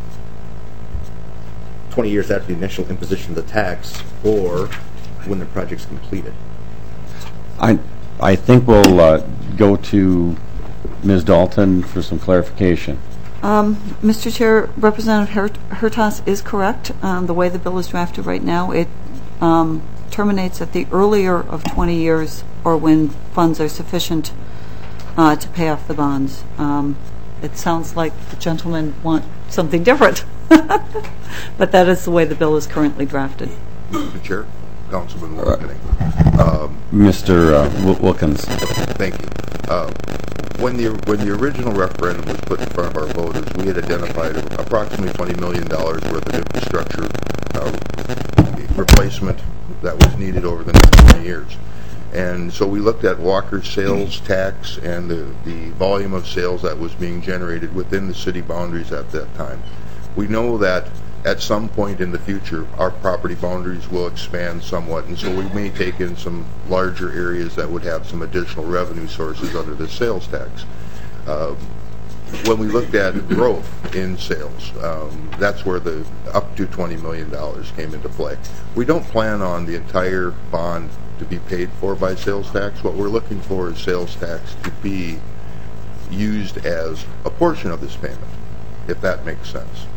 twenty years after the initial imposition of the tax, or when the project's completed. I I think we'll uh, go to Miz Dalton for some clarification. Um, Mister Chair, Representative Hertaus is correct. Um, the way the bill is drafted right now, it um, terminates at the earlier of twenty years or when funds are sufficient uh, to pay off the bonds. Um, it sounds like the gentlemen want something different, but that is the way the bill is currently drafted. Mister Chair, Councilman Wilkening. Um, Mister Uh, Wilkins. Thank you. Uh, when the when the original referendum was put in front of our voters, we had identified approximately twenty million dollars worth of infrastructure uh, replacement that was needed over the next twenty years. And so we looked at Walker's sales tax and the, the volume of sales that was being generated within the city boundaries at that time. We know that at some point in the future, our property boundaries will expand somewhat, and so we may take in some larger areas that would have some additional revenue sources under the sales tax. Uh, when we looked at growth in sales, um, that's where the up to twenty million dollars came into play. We don't plan on the entire bond to be paid for by sales tax. What we're looking for is sales tax to be used as a portion of this payment, if that makes sense.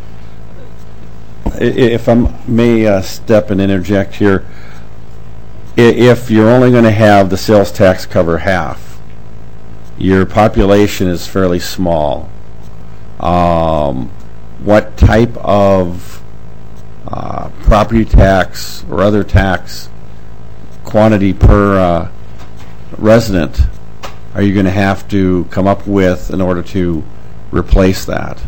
If I may uh, step and interject here, if you're only going to have the sales tax cover half, your population is fairly small. Um, what type of uh, property tax or other tax quantity per uh, resident are you going to have to come up with in order to replace that?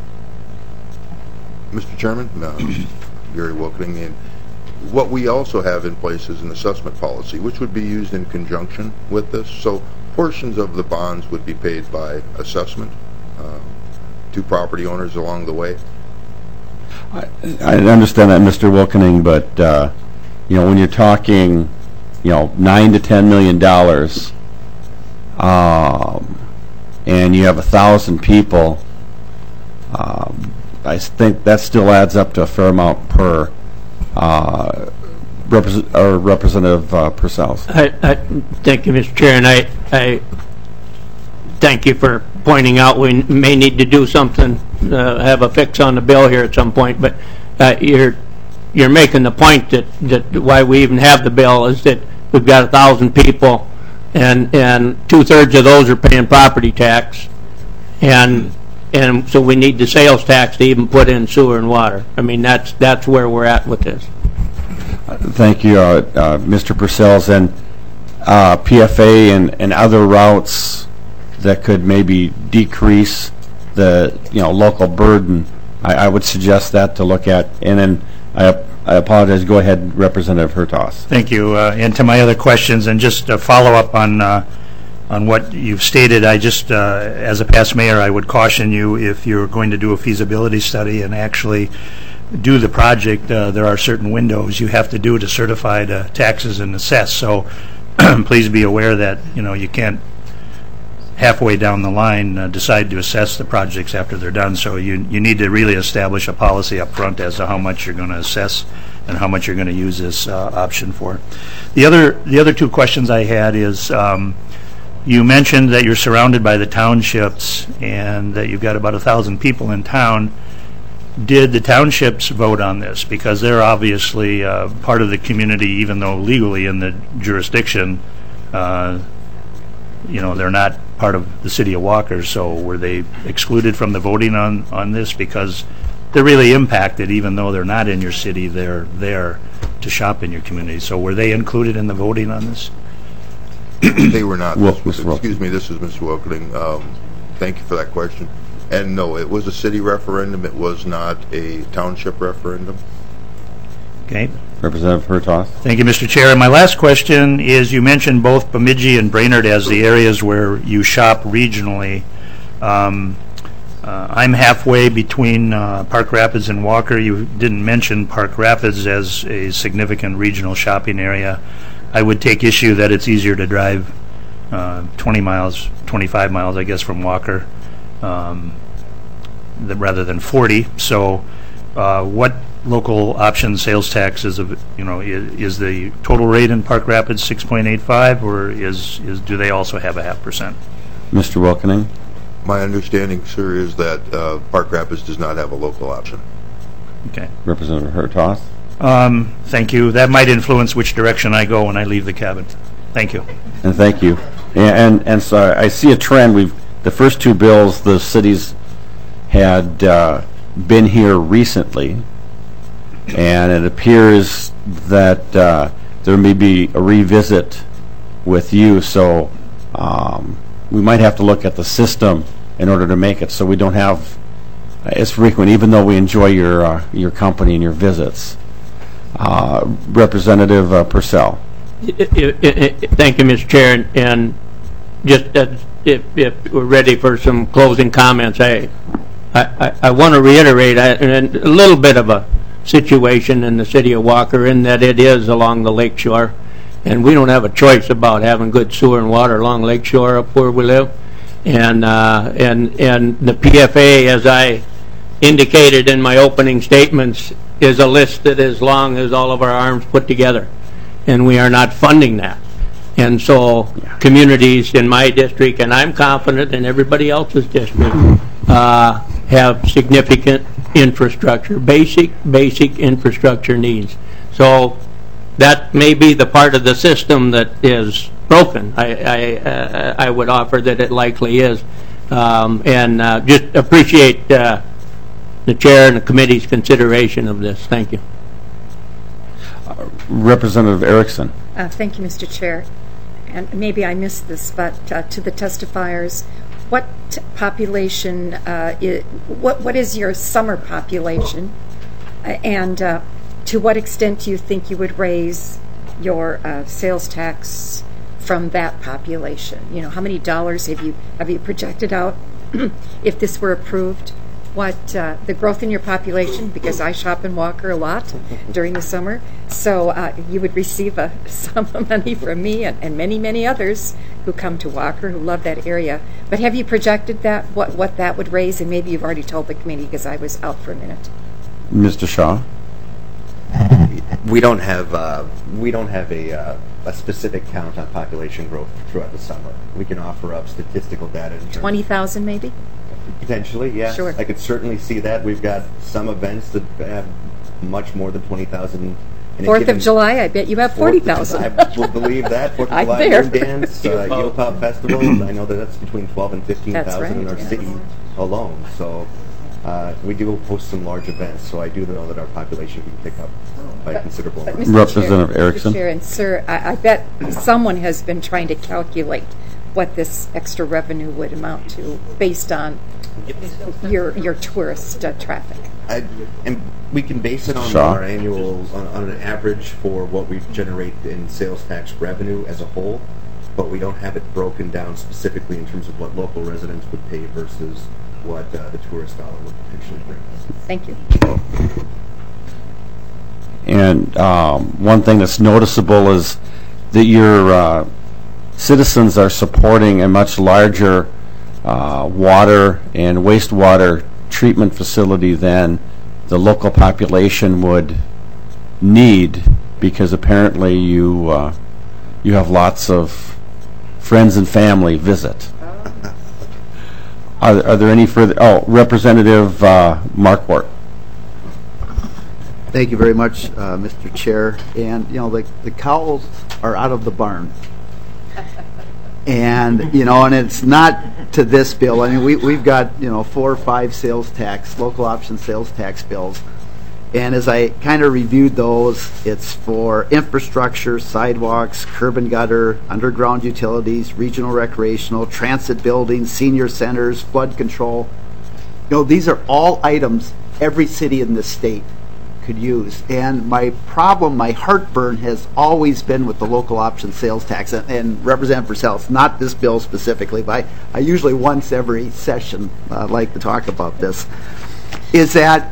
Mister Chairman, uh, Gary Wilkening, and what we also have in place is an assessment policy, which would be used in conjunction with this. So portions of the bonds would be paid by assessment uh, to property owners along the way. I, I understand that, Mister Wilkening, but uh, you know, when you're talking, you know, nine to ten million dollars, um, and you have a thousand people, um, I think that still adds up to a fair amount per uh, represent, or Representative uh, Purcell. I, I, thank you, Mister Chair, and I, I thank you for pointing out we may need to do something, uh, have a fix on the bill here at some point. But uh, you're you're making the point that, that why we even have the bill is that we've got a thousand people, and and two thirds of those are paying property tax, and and so we need the sales tax to even put in sewer and water. I mean, that's that's where we're at with this. Thank you, uh, uh, Mister Purcells, and uh, P F A and, and other routes that could maybe decrease the you know local burden. I, I would suggest that to look at. And then I, I apologize. Go ahead, Representative Hertaus. Thank you. Uh, and to my other questions, and just a follow up on uh, on what you've stated, I just, uh, as a past mayor, I would caution you if you're going to do a feasibility study and actually do the project, uh, there are certain windows you have to do to certify the taxes and assess. So please be aware that you know you can't halfway down the line uh, decide to assess the projects after they're done. So you you need to really establish a policy up front as to how much you're going to assess and how much you're going to use this uh, option for. The other the other two questions I had is um, you mentioned that you're surrounded by the townships and that you've got about a thousand people in town. Did the townships vote on this? Because they're obviously uh, part of the community, even though legally in the jurisdiction, uh, you know, they're not part of the city of Walker. So were they excluded from the voting on, on this? Because they're really impacted, even though they're not in your city, they're there to shop in your community. So were they included in the voting on this? They were not. Well, This was- Mister excuse me, this is Mister Wilkening. Um, thank you for that question. And no, it was a city referendum. It was not a township referendum. Okay. Representative Hertaus. Thank you, Mister Chair. And my last question is, you mentioned both Bemidji and Brainerd as the areas where you shop regionally. Um, uh, I'm halfway between uh, Park Rapids and Walker. You didn't mention Park Rapids as a significant regional shopping area. I would take issue that it's easier to drive uh, twenty miles, twenty-five miles, I guess, from Walker um, the, rather than forty. So uh, what local option sales tax is, of, you know, is, is the total rate in Park Rapids six point eight five, or is, is do they also have a half percent? Mister Wilkening. My understanding, sir, is that uh, Park Rapids does not have a local option. Okay. Representative Hertaus. Um, thank you. That might influence which direction I go when I leave the cabin. Thank you. And thank you. And, and and so I see a trend. We've the first two bills the cities had uh, been here recently, and it appears that uh, there may be a revisit with you. So um, we might have to look at the system in order to make it so we don't have uh, as frequent, even though we enjoy your uh, your company and your visits. Uh, Representative uh, Purcell. Thank you, Mister Chair, and, and just uh, if, if we're ready for some closing comments, I I, I want to reiterate I, and a little bit of a situation in the city of Walker in that it is along the lake shore, and we don't have a choice about having good sewer and water along lake shore up where we live, and uh, and and the P F A, as I indicated in my opening statements, is a list that is long as all of our arms put together, and we are not funding that. And so communities in my district, and I'm confident in everybody else's district, uh, have significant infrastructure, basic, basic infrastructure needs. So that may be the part of the system that is broken. I, I, uh, I would offer that it likely is. Um, and uh, just appreciate uh, the chair and the committee's consideration of this. Thank you. Uh, Representative Erickson. Uh, thank you, Mister Chair. And maybe I missed this, but uh, to the testifiers, what population, uh, is, what what is your summer population, uh, and uh, to what extent do you think you would raise your uh, sales tax from that population? You know, how many dollars have you have you projected out if this were approved? what uh, the growth in your population, because I shop in Walker a lot during the summer. So uh, you would receive a sum of money from me and, and many, many others who come to Walker who love that area. But have you projected that, what, what that would raise? And maybe you've already told the committee because I was out for a minute. Mister Shaw? We don't have uh, we don't have a uh, a specific count on population growth throughout the summer. We can offer up statistical data. Twenty thousand, maybe. Potentially, yes. Sure. I could certainly see that. We've got some events that have much more than twenty thousand. Fourth of July, I bet you have forty thousand. I will believe that. Fourth of I'm July there. Moon Dance, uh, Yule Pop Festival. I know that that's between twelve and fifteen thousand right, in our yeah. city alone. So uh, we do host some large events. So I do know that our population can pick up by a considerable But amount. Mister Representative Chair, Erickson. Mister Chair and Sir, I, I bet someone has been trying to calculate what this extra revenue would amount to based on your your tourist uh, traffic. I, and we can base it on Shaw? our annual, on, on an average for what we generate in sales tax revenue as a whole, but we don't have it broken down specifically in terms of what local residents would pay versus what uh, the tourist dollar would potentially bring us. Thank you. And um, one thing that's noticeable is that your uh, citizens are supporting a much larger uh, water and wastewater treatment facility than the local population would need, because apparently you uh, you have lots of friends and family visit. Are, are there any further? Oh, Representative uh, Markwart. Thank you very much, uh, Mister Chair. And, you know, the, the cows are out of the barn. And, you know, and it's not to this bill. I mean, we, we've got, you know, four or five sales tax, local option sales tax bills. And as I kind of reviewed those, it's for infrastructure, sidewalks, curb and gutter, underground utilities, regional recreational, transit buildings, senior centers, flood control. You know, these are all items every city in this state could use. And my problem, my heartburn has always been with the local option sales tax. And, and Representative Purcell, it's not this bill specifically, but I, I usually once every session uh, like to talk about this, is that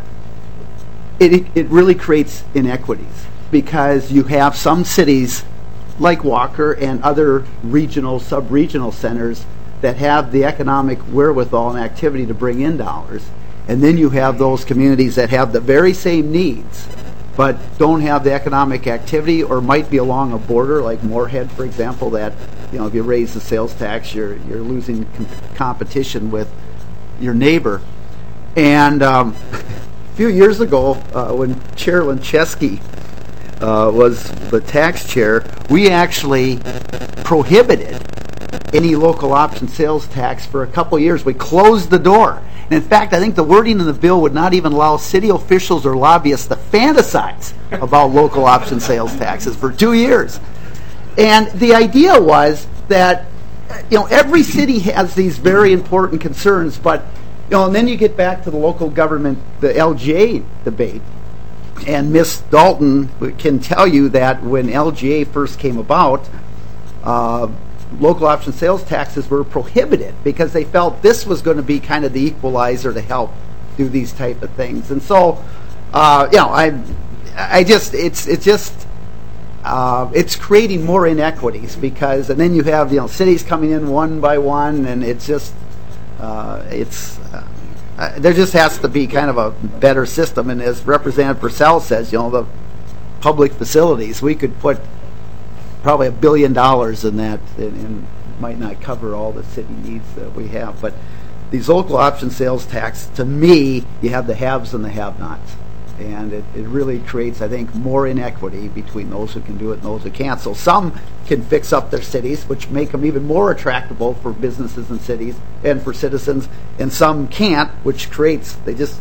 it, it really creates inequities, because you have some cities like Walker and other regional, sub-regional centers that have the economic wherewithal and activity to bring in dollars. And then you have those communities that have the very same needs, but don't have the economic activity, or might be along a border, like Moorhead, for example, that, you know, if you raise the sales tax, you're you're losing com- competition with your neighbor. And um, a few years ago, uh, when Chair Lincheski uh, was the tax chair, we actually prohibited any local option sales tax for a couple years. We closed the door. And in fact, I think the wording in the bill would not even allow city officials or lobbyists to fantasize about local option sales taxes for two years. And the idea was that, you know, every city has these very important concerns, but, you know, and then you get back to the local government, the L G A debate. And Miss Dalton can tell you that when L G A first came about, uh, local option sales taxes were prohibited because they felt this was going to be kind of the equalizer to help do these type of things. And so, uh, you know, I, I just, it's, it's just, uh, it's creating more inequities, because, and then you have, you know, cities coming in one by one, and it's just, uh, it's, uh, uh, there just has to be kind of a better system. And as Representative Purcell says, you know, the public facilities, we could put probably a billion dollars in that, and, and might not cover all the city needs that we have. But these local option sales tax, to me, you have the haves and the have-nots. And it, it really creates, I think, more inequity between those who can do it and those who can't. So some can fix up their cities, which make them even more attractable for businesses and cities and for citizens, and some can't, which creates, they just,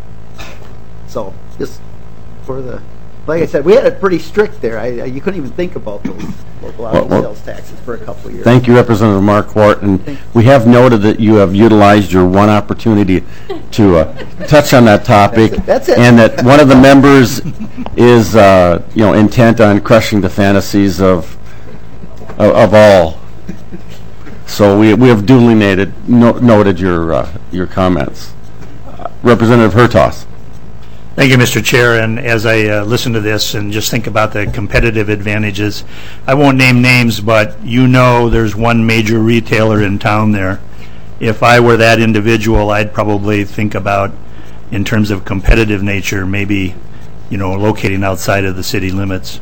so just for the, like I said, we had it pretty strict there. I, I, you couldn't even think about those local option Well, well, sales taxes for a couple of years. Thank you, Representative Markwart. And we have noted that you have utilized your one opportunity to uh, touch on that topic. That's it. That's it. And that one of the members is, uh, you know, intent on crushing the fantasies of of, of all. So we we have duly noted no, noted your uh, your comments. Representative Hertaus. Thank you, Mister Chair. And as I uh, listen to this and just think about the competitive advantages, I won't name names, but you know there's one major retailer in town there. If I were that individual, I'd probably think about, in terms of competitive nature, maybe, you know, locating outside of the city limits.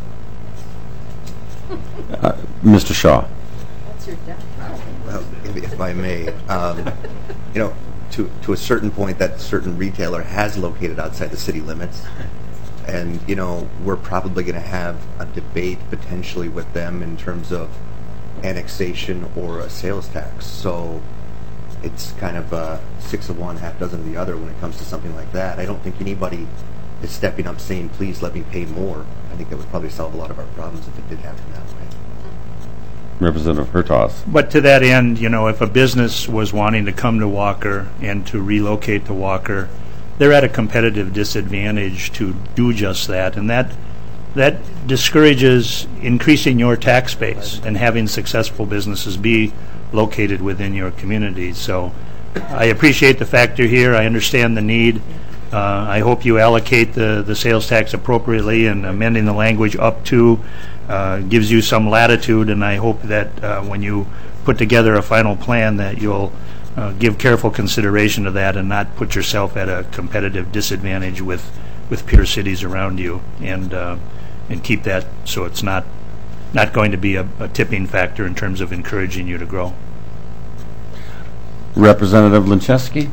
Uh, Mister Shaw. Well, if, if I may, um, you know, to to a certain point, that certain retailer has located outside the city limits, and you know, we're probably going to have a debate potentially with them in terms of annexation or a sales tax. So it's kind of uh, six of one, half dozen of the other when it comes to something like that. I don't think anybody is stepping up saying, "Please let me pay more." I think that would probably solve a lot of our problems if it did happen that way. Representative Hertaus. But to that end, you know, if a business was wanting to come to Walker and to relocate to Walker, they're at a competitive disadvantage to do just that, and that that discourages increasing your tax base and having successful businesses be located within your community. So I appreciate the factor here. I understand the need. Uh, I hope you allocate the, the sales tax appropriately, and amending the language up to uh, gives you some latitude, and I hope that uh, when you put together a final plan that you'll uh, give careful consideration to that and not put yourself at a competitive disadvantage with, with peer cities around you, and uh, and keep that so it's not not going to be a, a tipping factor in terms of encouraging you to grow. Representative Lincheski.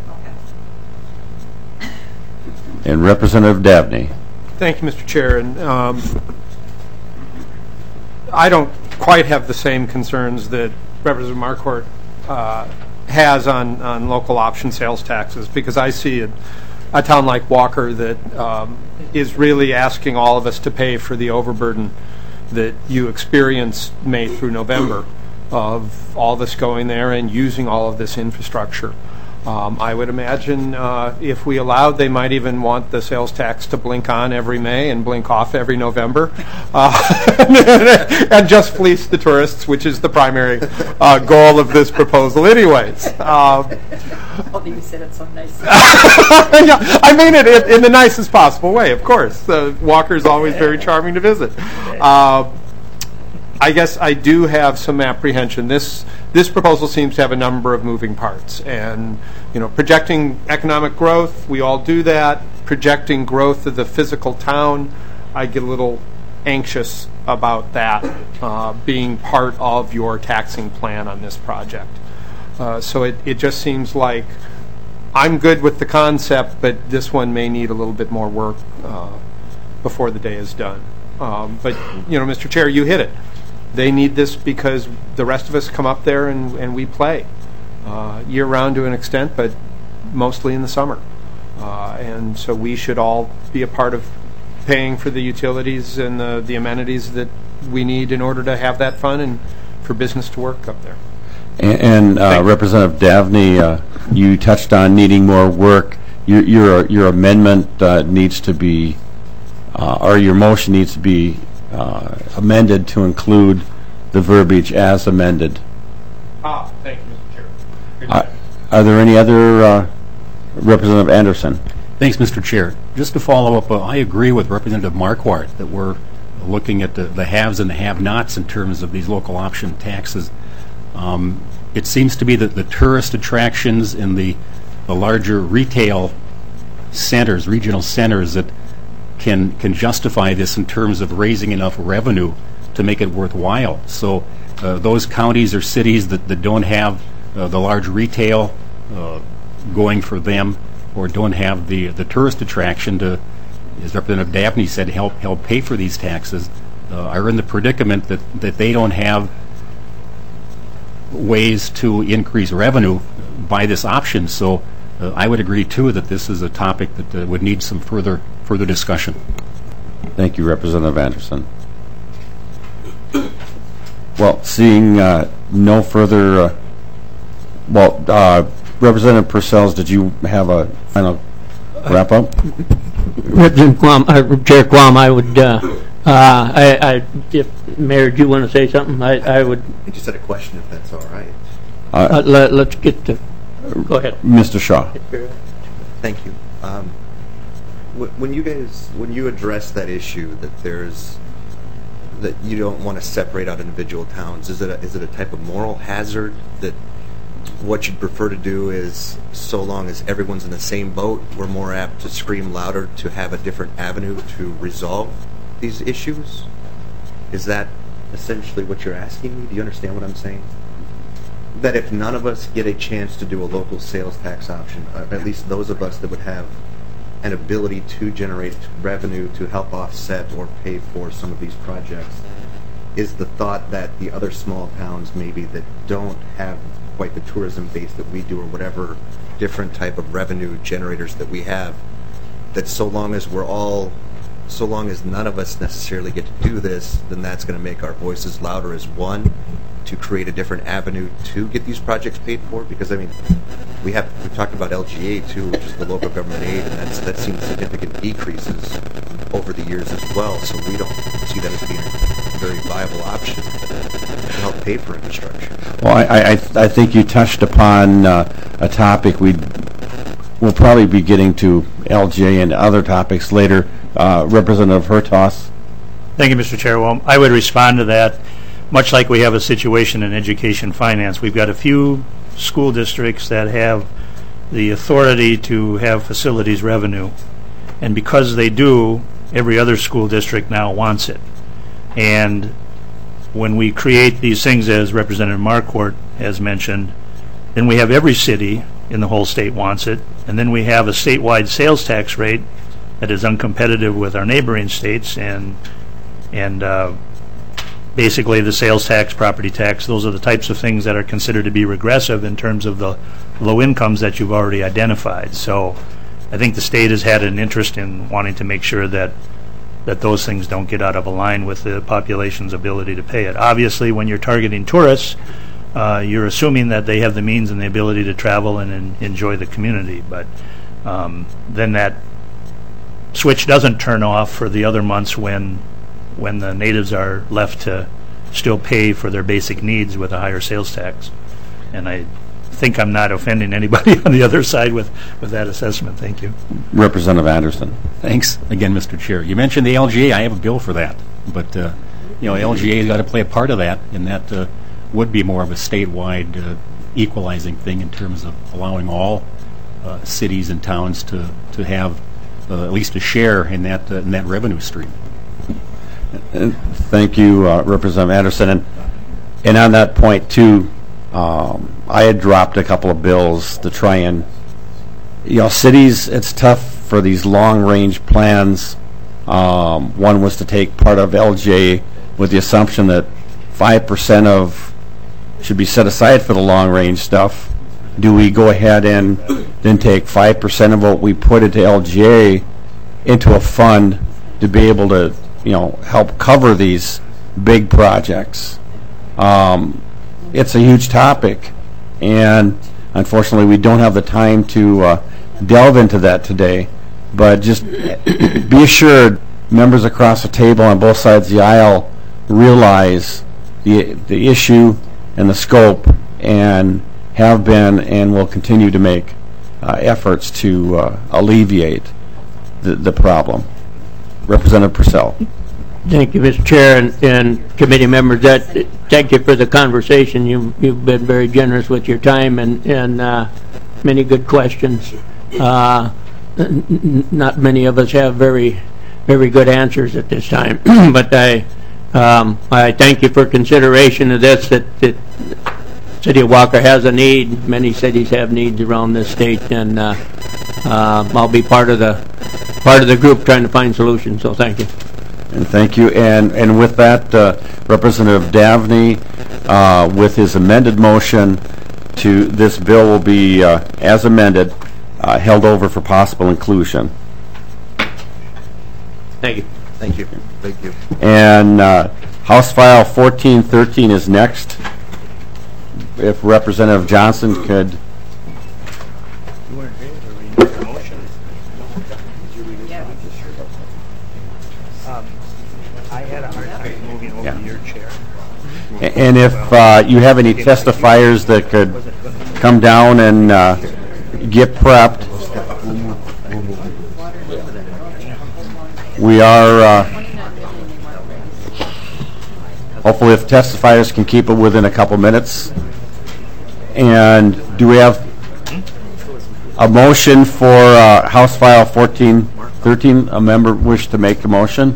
And Representative Dabney. Thank you, Mister Chair. And um, I don't quite have the same concerns that Representative Marquardt uh, has on, on local option sales taxes, because I see a, a town like Walker that um, is really asking all of us to pay for the overburden that you experience May through November of all this going there and using all of this infrastructure. Um, I would imagine uh, if we allowed, they might even want the sales tax to blink on every May and blink off every November, uh, and just fleece the tourists, which is the primary uh, goal of this proposal anyways. Um, Oh, you said it so nice. yeah, I mean it in, in the nicest possible way, of course. Uh, Walker's always very charming to visit. Uh, I guess I do have some apprehension. This this proposal seems to have a number of moving parts, and you know, projecting economic growth, we all do that. Projecting growth of the physical town, I get a little anxious about that uh, being part of your taxing plan on this project. Uh, so it, it just seems like I'm good with the concept, but this one may need a little bit more work uh, before the day is done. Um, but you know, Mister Chair, you hit it. They need this because the rest of us come up there and, and we play uh, year-round to an extent, but mostly in the summer. Uh, and so we should all be a part of paying for the utilities and the, the amenities that we need in order to have that fun and for business to work up there. And, and uh, Representative Dabney, uh, you touched on needing more work. Your your, your amendment uh, needs to be, uh, or your motion needs to be Uh, amended to include the verbiage as amended. Ah, thank you, Mister Chair. Good Uh, are there any other, uh, Representative Anderson? Thanks, Mister Chair. Just to follow up, uh, I agree with Representative Marquardt that we're looking at the, the haves and the have-nots in terms of these local option taxes. Um, it seems to be that the tourist attractions and the, the larger retail centers, regional centers that can can justify this in terms of raising enough revenue to make it worthwhile. So uh, those counties or cities that, that don't have uh, the large retail uh, going for them, or don't have the the tourist attraction to, as Representative Dabney said, help help pay for these taxes, uh, are in the predicament that, that they don't have ways to increase revenue by this option. So uh, I would agree too that this is a topic that uh, would need some further further discussion. Thank you, Representative Anderson. Well, seeing uh, no further, uh, well, uh, Representative Purcells, did you have a final wrap-up? Representative Guam, uh, Chair Guam, I would, uh, uh, I, I, if Mayor, do you want to say something? I, I would. I just had a question, if that's all right. Uh, uh, let, let's get to. Go ahead, Mister Shaw. Thank you. Um, wh- when you guys, when you address that issue, that there's, that you don't want to separate out individual towns, is it a, is it a type of moral hazard that what you'd prefer to do is, so long as everyone's in the same boat, we're more apt to scream louder to have a different avenue to resolve these issues? Is that essentially what you're asking me? Do you understand what I'm saying? That if none of us get a chance to do a local sales tax option, uh, at least those of us that would have an ability to generate revenue to help offset or pay for some of these projects, is the thought that the other small towns maybe that don't have quite the tourism base that we do, or whatever different type of revenue generators that we have, that so long as we're all, so long as none of us necessarily get to do this, then that's going to make our voices louder as one, to create a different avenue to get these projects paid for? Because I mean, we have we talked about L G A too, which is the local government aid, and that's that's seen significant decreases over the years as well. So we don't see that as being a very viable option to help pay for infrastructure. Well, I, I, I think you touched upon uh, a topic we we'll probably be getting to L G A and other topics later. Uh, Representative Hertaus. Thank you, Mister Chair. Well, I would respond to that. Much like we have a situation in education finance, we've got a few school districts that have the authority to have facilities revenue. And because they do, every other school district now wants it. And when we create these things, as Representative Marquardt has mentioned, then we have every city in the whole state wants it. And then we have a statewide sales tax rate that is uncompetitive with our neighboring states, and and uh, basically the sales tax, property tax, those are the types of things that are considered to be regressive in terms of the low incomes that you've already identified. So I think the state has had an interest in wanting to make sure that that those things don't get out of line with the population's ability to pay it. Obviously, when you're targeting tourists, uh, you're assuming that they have the means and the ability to travel and, and enjoy the community. But um, then that switch doesn't turn off for the other months when when the natives are left to still pay for their basic needs with a higher sales tax. And I think I'm not offending anybody on the other side with, with that assessment. Thank you. Representative Anderson. Thanks again, Mister Chair. You mentioned the L G A. I have a bill for that. But, uh, you know, L G A's got to play a part of that, and that uh, would be more of a statewide uh, equalizing thing in terms of allowing all uh, cities and towns to, to have uh, at least a share in that, uh, in that revenue stream. And thank you, uh, Representative Anderson. And, and on that point, too, um, I had dropped a couple of bills to try and, you know, cities, it's tough for these long-range plans. Um, one was to take part of L G A with the assumption that five percent of should be set aside for the long-range stuff. Do we go ahead and then take five percent of what we put into L G A into a fund to be able to, you know, help cover these big projects? Um, it's a huge topic, and unfortunately we don't have the time to uh, delve into that today. But just be assured, members across the table on both sides of the aisle realize the the issue and the scope, and have been and will continue to make uh, efforts to uh, alleviate the, the problem. Representative Purcell. Thank you, Mister Chair, and, and committee members. That thank you for the conversation. You, you've been very generous with your time and, and uh, many good questions. Uh, n not many of us have very, very good answers at this time, but I, um, I thank you for consideration of this. That, that City of Walker has a need. Many cities have needs around this state, and uh, uh, I'll be part of the part of the group trying to find solutions. So thank you. And thank you. And and with that, uh, Representative Davney, uh, with his amended motion to this bill, will be uh, as amended, uh, held over for possible inclusion. Thank you. Thank you. Thank you. And uh, House File fourteen thirteen is next. If Representative Johnson could. And if uh, you have any testifiers that could come down and uh, get prepped. We are, uh, hopefully if testifiers can keep it within a couple minutes. And do we have a motion for uh, House File fourteen thirteen? A member wish to make a motion?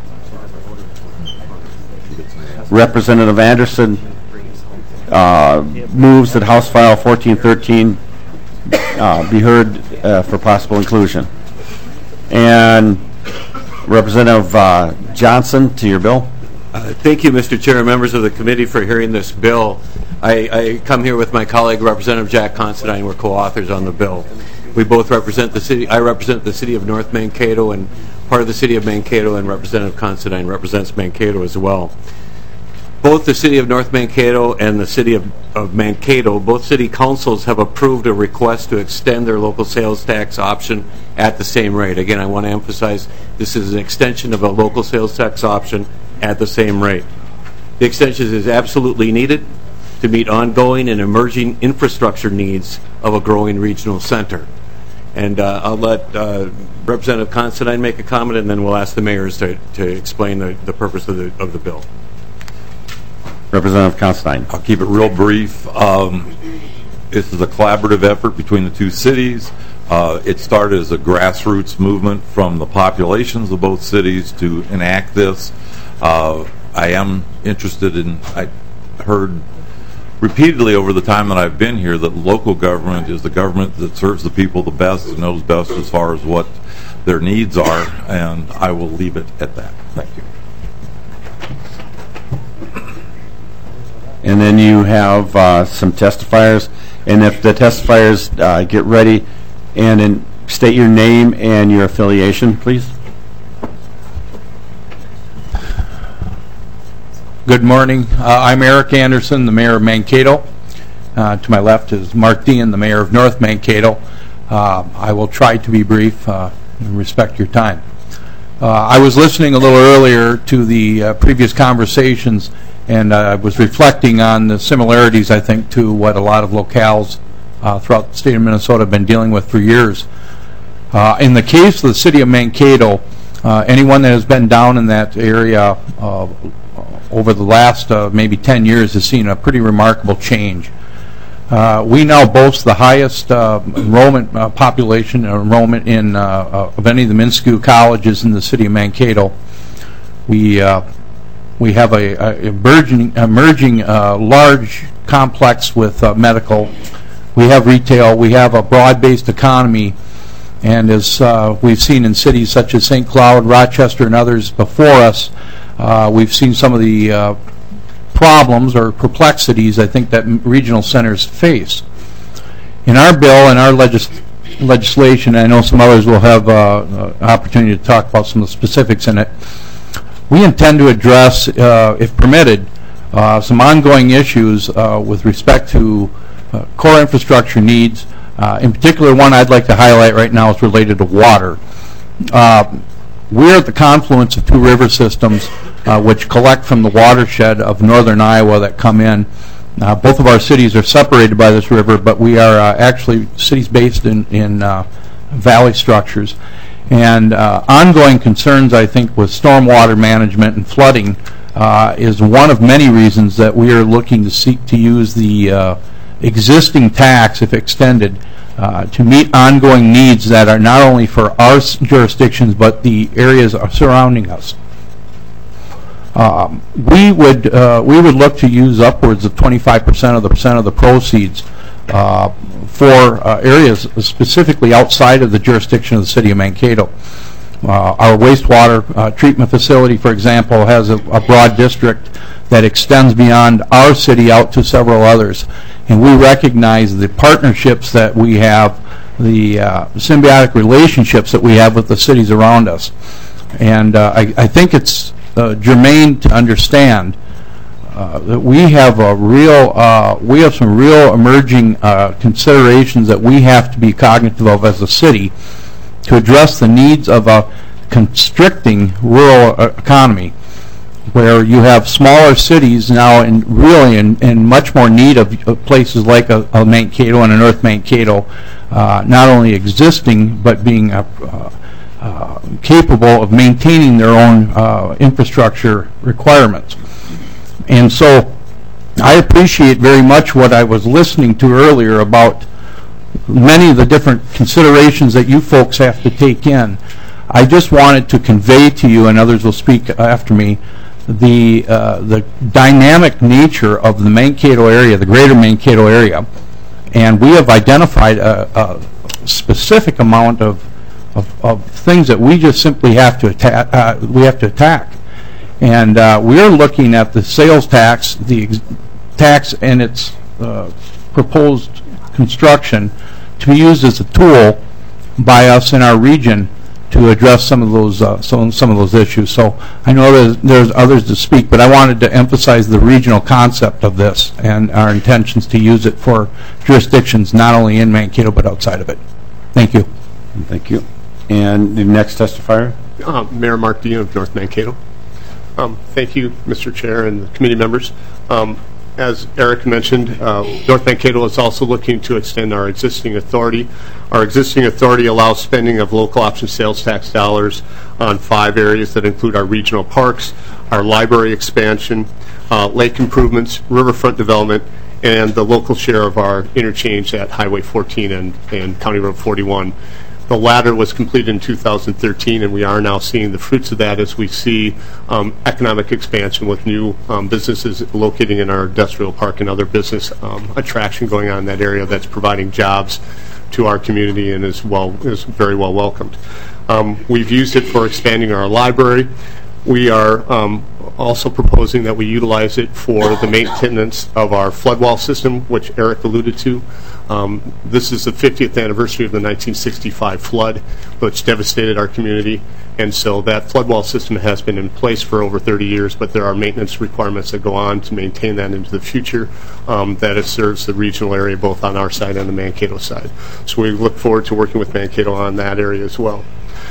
Representative Anderson uh, moves that House File fourteen thirteen uh, be heard uh, for possible inclusion. And Representative uh, Johnson, to your bill. Uh, thank you, Mister Chair and members of the committee, for hearing this bill. I, I come here with my colleague, Representative Jack Considine. We're co-authors on the bill. We both represent the city. I represent the city of North Mankato, and part of the city of Mankato, and Representative Considine represents Mankato as well. Both the city of North Mankato and the city of, of Mankato, both city councils have approved a request to extend their local sales tax option at the same rate. Again, I want to emphasize this is an extension of a local sales tax option at the same rate. The extension is absolutely needed to meet ongoing and emerging infrastructure needs of a growing regional center. And uh, I'll let uh, Representative Considine make a comment, and then we'll ask the mayors to, to explain the, the purpose of the, of the bill. Representative Considine. I'll keep it real brief. Um, this is a collaborative effort between the two cities. Uh, it started as a grassroots movement from the populations of both cities to enact this. Uh, I am interested in, I heard repeatedly over the time that I've been here that local government is the government that serves the people the best and knows best as far as what their needs are, and I will leave it at that. Thank you. And then you have uh, some testifiers, and if the testifiers uh, get ready and in, state your name and your affiliation, please. Good morning. Uh, I'm Eric Anderson, the mayor of Mankato. Uh, to my left is Mark Dean, the mayor of North Mankato. Uh, I will try to be brief uh, and respect your time. Uh, I was listening a little earlier to the uh, previous conversations, and I uh, was reflecting on the similarities, I think, to what a lot of locales uh, throughout the state of Minnesota have been dealing with for years. Uh, in the case of the city of Mankato, uh, anyone that has been down in that area uh, over the last uh, maybe ten years has seen a pretty remarkable change. Uh, we now boast the highest uh, enrollment uh, population enrollment in uh, uh, of any of the MnSCU colleges in the city of Mankato. We uh, we have a, a emerging, emerging uh, large complex with uh, medical. We have retail. We have a broad-based economy. And as uh, we've seen in cities such as Saint Cloud, Rochester, and others before us, uh, we've seen some of the uh, problems or perplexities I think that regional centers face. In our bill and our legis legislation, I know some others will have uh, uh, opportunity to talk about some of the specifics in it, we intend to address, uh, if permitted, uh, some ongoing issues uh, with respect to uh, core infrastructure needs. Uh, in particular, one I'd like to highlight right now is related to water. Uh, we're at the confluence of two river systems uh, which collect from the watershed of northern Iowa that come in. Uh, both of our cities are separated by this river, but we are uh, actually cities based in, in uh, valley structures. And uh, ongoing concerns, I think, with stormwater management and flooding uh, is one of many reasons that we are looking to seek to use the uh, existing tax, if extended, uh, to meet ongoing needs that are not only for our jurisdictions but the areas surrounding us. Um, we would uh, we would look to use upwards of twenty-five percent of the percent of the proceeds uh, for uh, areas specifically outside of the jurisdiction of the city of Mankato. Uh, our wastewater uh, treatment facility, for example, has a, a broad district that extends beyond our city out to several others. And we recognize the partnerships that we have, the uh, symbiotic relationships that we have with the cities around us. And uh, I, I think it's uh, germane to understand uh, that we have a real, uh, we have some real emerging uh, considerations that we have to be cognitive of as a city to address the needs of a constricting rural uh, economy, where you have smaller cities now in really in, in much more need of, of places like a, a Mankato and a North Mankato, uh, not only existing but being uh, uh, uh, capable of maintaining their own uh, infrastructure requirements. And so I appreciate very much what I was listening to earlier about many of the different considerations that you folks have to take in. I just wanted to convey to you, and others will speak after me, the uh, the dynamic nature of the Mankato area, the greater Mankato area, and we have identified a, a specific amount of, of of things that we just simply have to attack. Uh, we have to attack, and uh, we are looking at the sales tax, the ex tax, and its uh, proposed construction to be used as a tool by us in our region to address some of those uh, some, some of those issues. So I know there's, there's others to speak, but I wanted to emphasize the regional concept of this and our intentions to use it for jurisdictions not only in Mankato but outside of it. Thank you. Thank you. And the next testifier? Uh, Mayor Mark Dean of North Mankato. Um, thank you, Mister Chair and the committee members. Um, As Eric mentioned, uh, North Mankato is also looking to extend our existing authority. Our existing authority allows spending of local option sales tax dollars on five areas that include our regional parks, our library expansion, uh, lake improvements, riverfront development, and the local share of our interchange at Highway fourteen and, and County Road forty-one. The latter was completed in two thousand thirteen, and we are now seeing the fruits of that as we see um, economic expansion with new um, businesses locating in our industrial park and other business um, attraction going on in that area that's providing jobs to our community and is well is very well welcomed. Um, we've used it for expanding our library. We are um, also proposing that we utilize it for the maintenance of our flood wall system, which Eric alluded to. Um, this is the fiftieth anniversary of the nineteen sixty-five flood, which devastated our community, and so that flood wall system has been in place for over thirty years, but there are maintenance requirements that go on to maintain that into the future um, that it serves the regional area both on our side and the Mankato side. So we look forward to working with Mankato on that area as well.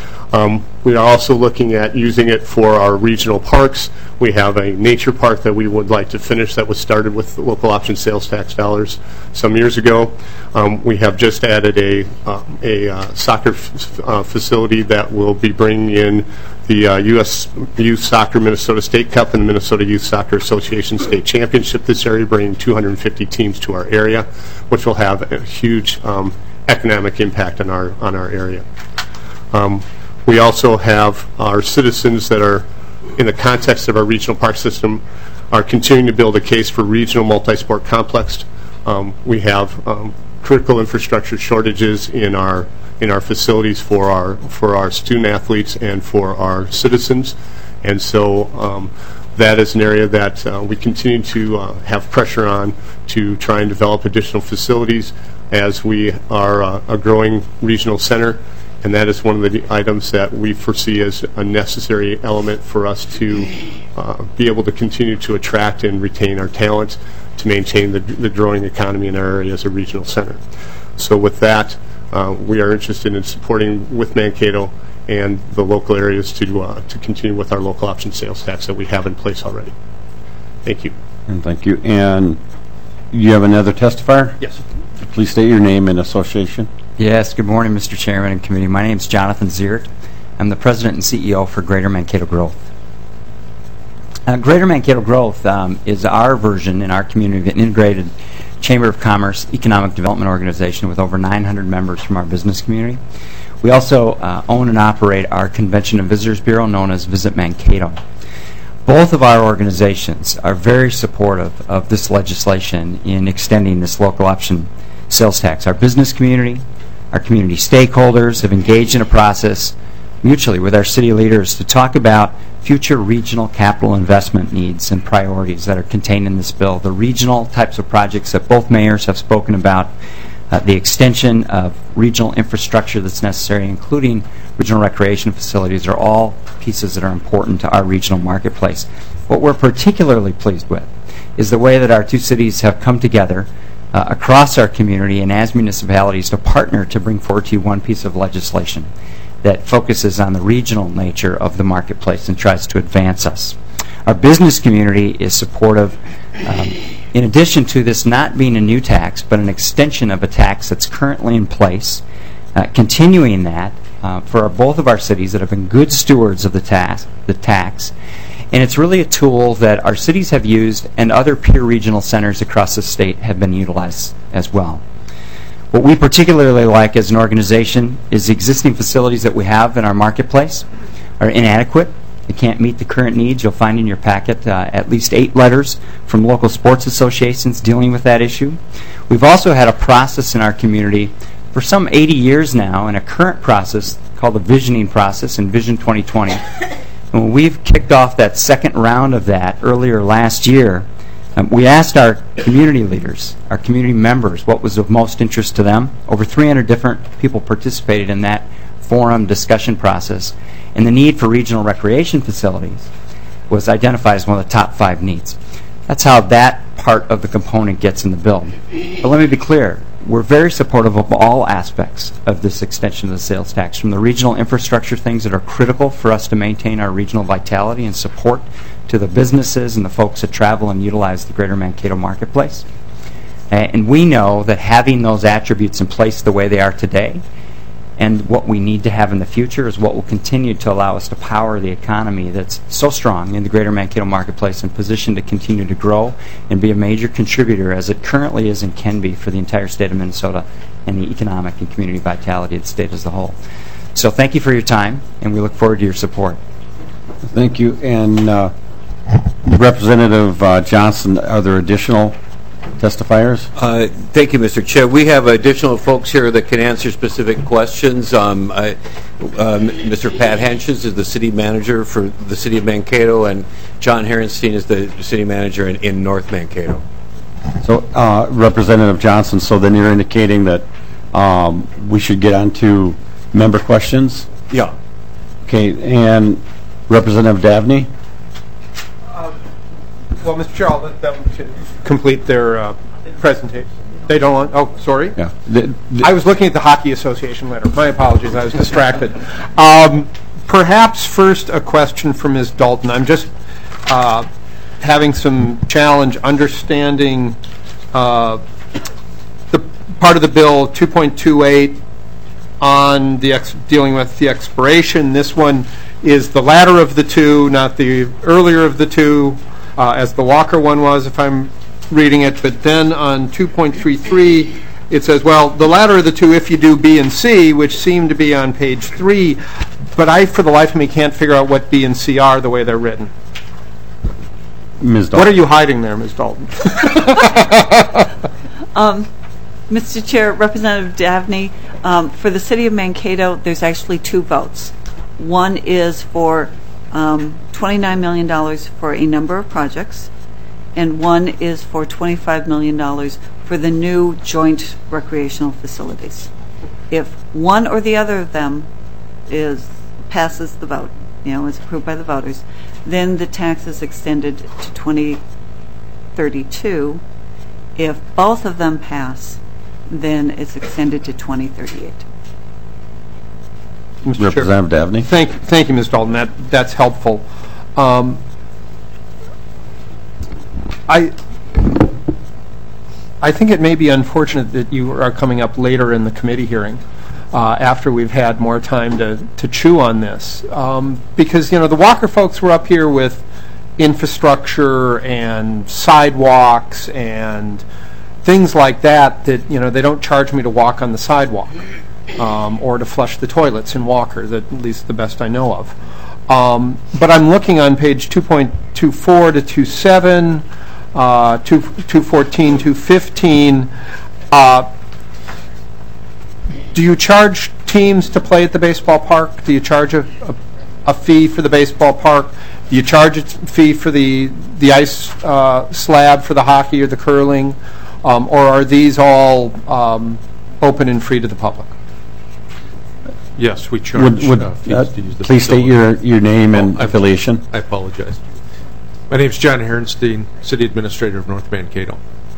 Um, we are also looking at using it for our regional parks. We have a nature park that we would like to finish that was started with local option sales tax dollars some years ago. Um, we have just added a, uh, a uh, soccer f uh, facility that will be bringing in the uh, U S Youth Soccer Minnesota State Cup and the Minnesota Youth Soccer Association State Championship this area, bringing two hundred fifty teams to our area, which will have a huge um, economic impact on our, on our area. Um, We also have our citizens that are, in the context of our regional park system, are continuing to build a case for regional multi-sport complex. Um, we have um, critical infrastructure shortages in our in our facilities for our for our student athletes and for our citizens, and so um, that is an area that uh, we continue to uh, have pressure on to try and develop additional facilities as we are uh, a growing regional center. And that is one of the items that we foresee as a necessary element for us to uh, be able to continue to attract and retain our talent to maintain the, the growing economy in our area as a regional center. So with that, uh, we are interested in supporting with Mankato and the local areas to, uh, to continue with our local option sales tax that we have in place already. Thank you. And thank you. And you have another testifier? Yes. Please state your name and association. Yes, good morning, Mister Chairman and Committee. My name is Jonathan Ziert. I'm the President and C E O for Greater Mankato Growth. Uh, Greater Mankato Growth um, is our version in our community of an integrated Chamber of Commerce economic development organization with over nine hundred members from our business community. We also uh, own and operate our Convention and Visitors Bureau known as Visit Mankato. Both of our organizations are very supportive of this legislation in extending this local option sales tax. Our business community, our community stakeholders have engaged in a process mutually with our city leaders to talk about future regional capital investment needs and priorities that are contained in this bill. The regional types of projects that both mayors have spoken about, uh, the extension of regional infrastructure that's necessary, including regional recreation facilities, are all pieces that are important to our regional marketplace. What we're particularly pleased with is the way that our two cities have come together Uh, across our community and as municipalities to partner to bring forward to you one piece of legislation that focuses on the regional nature of the marketplace and tries to advance us. Our business community is supportive, um, in addition to this not being a new tax, but an extension of a tax that's currently in place, uh, continuing that, uh, for our, both of our cities that have been good stewards of the tax, the tax. And it's really a tool that our cities have used and other peer regional centers across the state have been utilized as well. What we particularly like as an organization is the existing facilities that we have in our marketplace are inadequate. They can't meet the current needs. You'll find in your packet uh, at least eight letters from local sports associations dealing with that issue. We've also had a process in our community for some eighty years now, and a current process called the visioning process in Vision twenty twenty. And when we've kicked off that second round of that earlier last year, um, we asked our community leaders, our community members, what was of most interest to them. Over three hundred different people participated in that forum discussion process, and the need for regional recreation facilities was identified as one of the top five needs. That's how that part of the component gets in the bill. But let me be clear, we're very supportive of all aspects of this extension of the sales tax, from the regional infrastructure things that are critical for us to maintain our regional vitality and support to the businesses and the folks that travel and utilize the greater Mankato marketplace. Uh, and we know that having those attributes in place the way they are today and what we need to have in the future is what will continue to allow us to power the economy that's so strong in the greater Mankato marketplace and positioned to continue to grow and be a major contributor as it currently is and can be for the entire state of Minnesota and the economic and community vitality of the state as a whole. So thank you for your time, and we look forward to your support. Thank you. And uh, Representative uh, Johnson, are there additional testifiers? Uh, thank you, Mister Chair. We have additional folks here that can answer specific questions. Um, I, um, Mister Pat Henschens is the city manager for the city of Mankato, and John Herenstein is the city manager in, in North Mankato. So, uh, Representative Johnson, so then you're indicating that um, we should get on to member questions? Yeah. Okay, and Representative Dabney? Well, Mister Chair, I'll let them complete their uh, presentation. They don't want, oh, sorry. Yeah. The, the, I was looking at the Hockey Association letter. My apologies, I was distracted. Um, perhaps first a question for Miz Dalton. I'm just uh, having some challenge understanding uh, the part of the bill two point two eight on the ex dealing with the expiration. This one is the latter of the two, not the earlier of the two. Uh, as the Walker one was, if I'm reading it. But then on two point three three, it says, well, the latter of the two if you do B and C, which seem to be on page three. But I, for the life of me, can't figure out what B and C are the way they're written. Miz Dalton. What are you hiding there, Miz Dalton? um, Mister Chair, Representative Dabney, um, for the city of Mankato, there's actually two votes. One is for Um, twenty-nine million dollars for a number of projects, and one is for twenty-five million dollars for the new joint recreational facilities. If one or the other of them is passes the vote, you know, is approved by the voters, then the tax is extended to twenty thirty-two. If both of them pass, then it's extended to twenty thirty-eight. Mister Representative Chair. Dabney. Thank, thank you, Miz Dalton. That that's helpful. Um, I I think it may be unfortunate that you are coming up later in the committee hearing, uh, after we've had more time to to chew on this, um, because you know the Walker folks were up here with infrastructure and sidewalks and things like that. That you know they don't charge me to walk on the sidewalk. Um, or to flush the toilets in Walker, that at least the best I know of. Um, but I'm looking on page two point two four to two point seven, uh, two fourteen, two fifteen. Uh, do you charge teams to play at the baseball park? Do you charge a, a, a fee for the baseball park? Do you charge a fee for the, the ice uh, slab for the hockey or the curling? Um, or are these all um, open and free to the public? Yes, we charge Would, would, uh, fees uh, to use the please state facility. your, your name and Oh, I- affiliation. I apologize. My name is John Herenstein, City Administrator of North Mankato.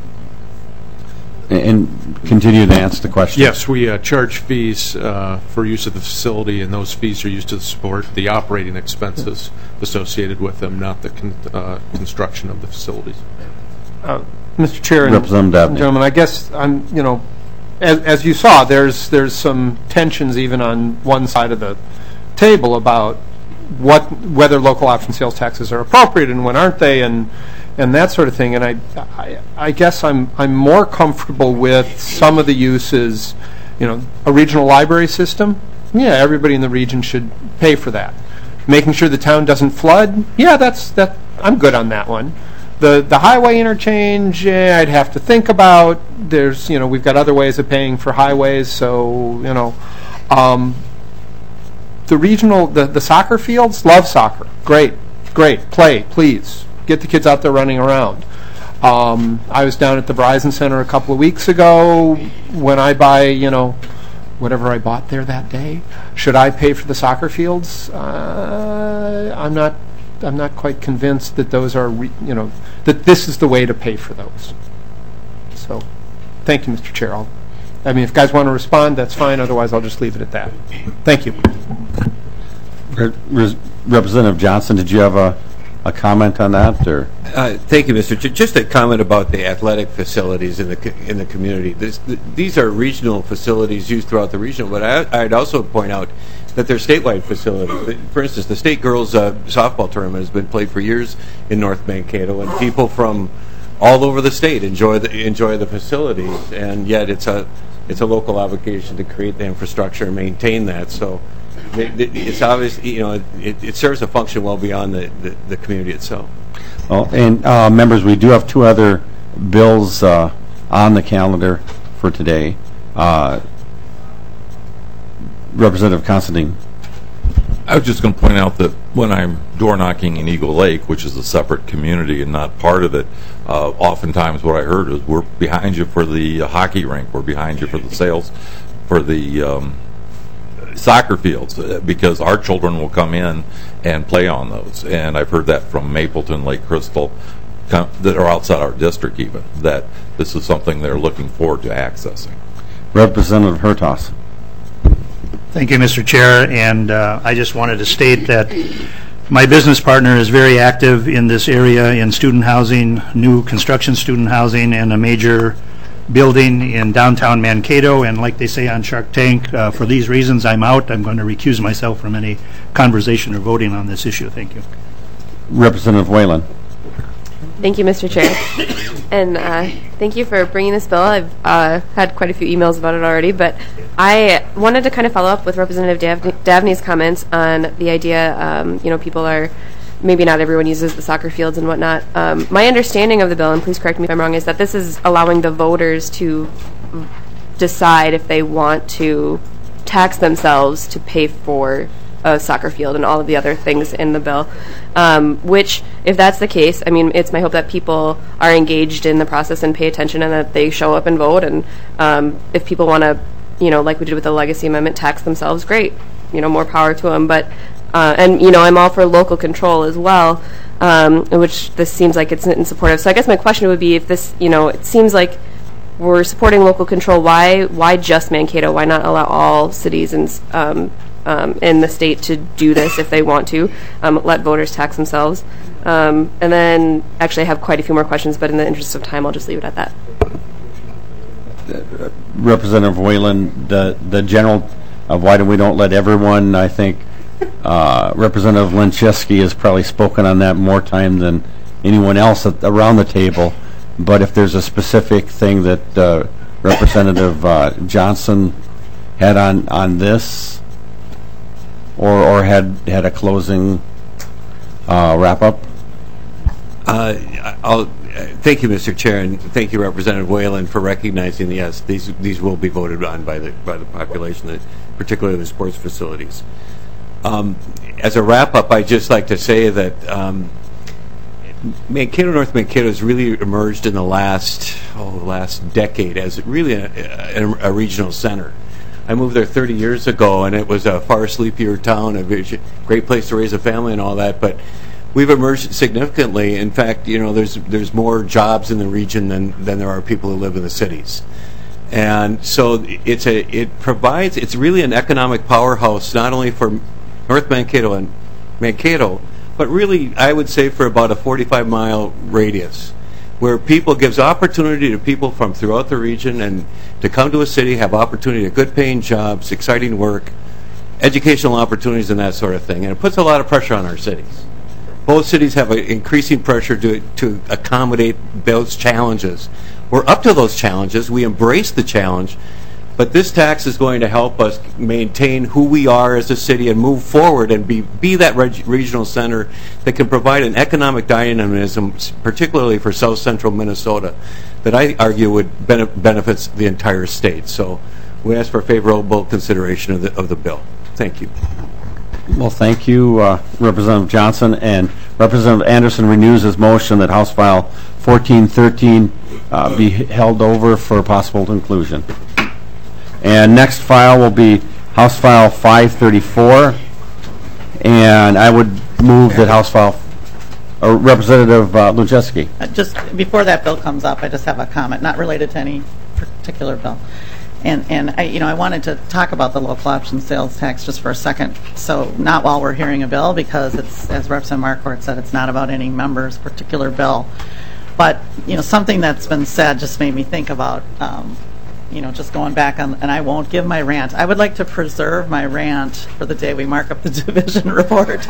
And continue to answer the question. Yes, we uh, charge fees uh, for use of the facility, and those fees are used to support the operating expenses associated with them, not the con uh, construction of the facilities. Uh, Mister Chair and Representative Dabney. gentlemen, I guess I'm, you know, as, as you saw, there's there's some tensions even on one side of the table about what whether local option sales taxes are appropriate and when aren't they, and and that sort of thing. And I, I, I guess I'm I'm more comfortable with some of the uses, you know, a regional library system. Yeah, everybody in the region should pay for that. Making sure the town doesn't flood. Yeah, that's that. I'm good on that one. The the highway interchange, yeah, I'd have to think about. There's, you know, we've got other ways of paying for highways, so, you know. Um, the regional, the, the soccer fields, love soccer. Great, great. Play, please. Get the kids out there running around. Um, I was down at the Verizon Center a couple of weeks ago. When I buy, you know, whatever I bought there that day, should I pay for the soccer fields? Uh, I'm not. I'm not quite convinced that those are, re, you know, that this is the way to pay for those. So, thank you, Mister Chair. I'll, I mean, if guys want to respond, that's fine. Otherwise, I'll just leave it at that. Thank you. Re- Representative Johnson, did you have a, a comment on that, or? Uh, thank you, Mister Chair. Just a comment about the athletic facilities in the co- in the community. This, th- these are regional facilities used throughout the region, but I, I'd also point out that they're statewide facilities. For instance, the state girls uh, softball tournament has been played for years in North Mankato, and people from all over the state enjoy the enjoy the facilities. And yet, it's a it's a local obligation to create the infrastructure and maintain that. So, it, it's obvious, you know, it, it serves a function well beyond the, the, the community itself. Well, and uh, members, we do have two other bills uh, on the calendar for today. Uh, Representative Considine. I was just going to point out that when I'm door knocking in Eagle Lake, which is a separate community and not part of it, uh, oftentimes what I heard is, we're behind you for the uh, hockey rink, we're behind you for the sales, for the um, soccer fields, uh, because our children will come in and play on those. And I've heard that from Mapleton, Lake Crystal, com- that are outside our district even, that this is something they're looking forward to accessing. Representative Hertaus. Thank you, Mister Chair, and uh, I just wanted to state that my business partner is very active in this area in student housing, new construction student housing, and a major building in downtown Mankato. And like they say on Shark Tank, uh, for these reasons, I'm out. I'm going to recuse myself from any conversation or voting on this issue. Thank you. Representative Whalen. Thank you, Mister Chair. And uh, thank you for bringing this bill. I've uh, had quite a few emails about it already, but I wanted to kind of follow up with Representative Davney, Davney's comments on the idea, um, you know, people are, maybe not everyone uses the soccer fields and whatnot. Um, my understanding of the bill, and please correct me if I'm wrong, is that this is allowing the voters to decide if they want to tax themselves to pay for a soccer field and all of the other things in the bill, um, which, if that's the case, I mean, it's my hope that people are engaged in the process and pay attention and that they show up and vote. And um, if people want to, you know, like we did with the Legacy Amendment, tax themselves, great, you know, more power to them. But, uh, and, you know, I'm all for local control as well, um, which this seems like it's in support of. So I guess my question would be, if this, you know, it seems like we're supporting local control, why why just Mankato? Why not allow all cities and um, um, in the state to do this if they want to, um, let voters tax themselves? Um, and then, actually, I have quite a few more questions, but in the interest of time, I'll just leave it at that. Uh, Representative Whalen, the the general of why do we don't let everyone, I think uh, Representative Linczewski has probably spoken on that more time than anyone else at, around the table. But if there's a specific thing that uh, Representative uh, Johnson had on, on this, or or had had a closing uh, wrap up. Uh, I'll, uh, thank you, Mister Chair, and thank you, Representative Whalen, for recognizing yes, these these will be voted on by the by the population, particularly the sports facilities. Um, as a wrap up, I'd just like to say that. Um, Mankato, North Mankato has really emerged in the last oh, last decade as really a, a, a regional center. I moved there thirty years ago, and it was a far sleepier town, a great place to raise a family and all that. But we've emerged significantly. In fact, you know, there's there's more jobs in the region than than there are people who live in the cities, and so it's a it provides it's really an economic powerhouse not only for North Mankato and Mankato, but really, I would say for about a forty-five mile radius. where people gives opportunity to people from throughout the region and to come to a city, have opportunity to good paying jobs, exciting work, educational opportunities, and that sort of thing. And it puts a lot of pressure on our cities. Both cities have an increasing pressure to, to accommodate those challenges. We're up to those challenges. We embrace the challenge. But this tax is going to help us maintain who we are as a city and move forward and be, be that reg- regional center that can provide an economic dynamism, particularly for south central Minnesota, that I argue would bene- benefits the entire state. So we ask for favorable consideration of the, of the bill. Thank you. Well, thank you, uh, Representative Johnson. And Representative Anderson renews his motion that House File fourteen thirteen uh, be held over for possible inclusion. And next file will be House File five thirty-four. And I would move that House File, uh, Representative uh, Lujeski. Uh, Just before that bill comes up, I just have a comment, not related to any particular bill. And, and I, you know, I wanted to talk about the local option sales tax just for a second. So not while we're hearing a bill, because it's, as Representative Marquardt said, it's not about any member's particular bill. But, you know, something that's been said just made me think about, um, you know, just going back on, and I won't give my rant. I would like to preserve my rant for the day we mark up the division report.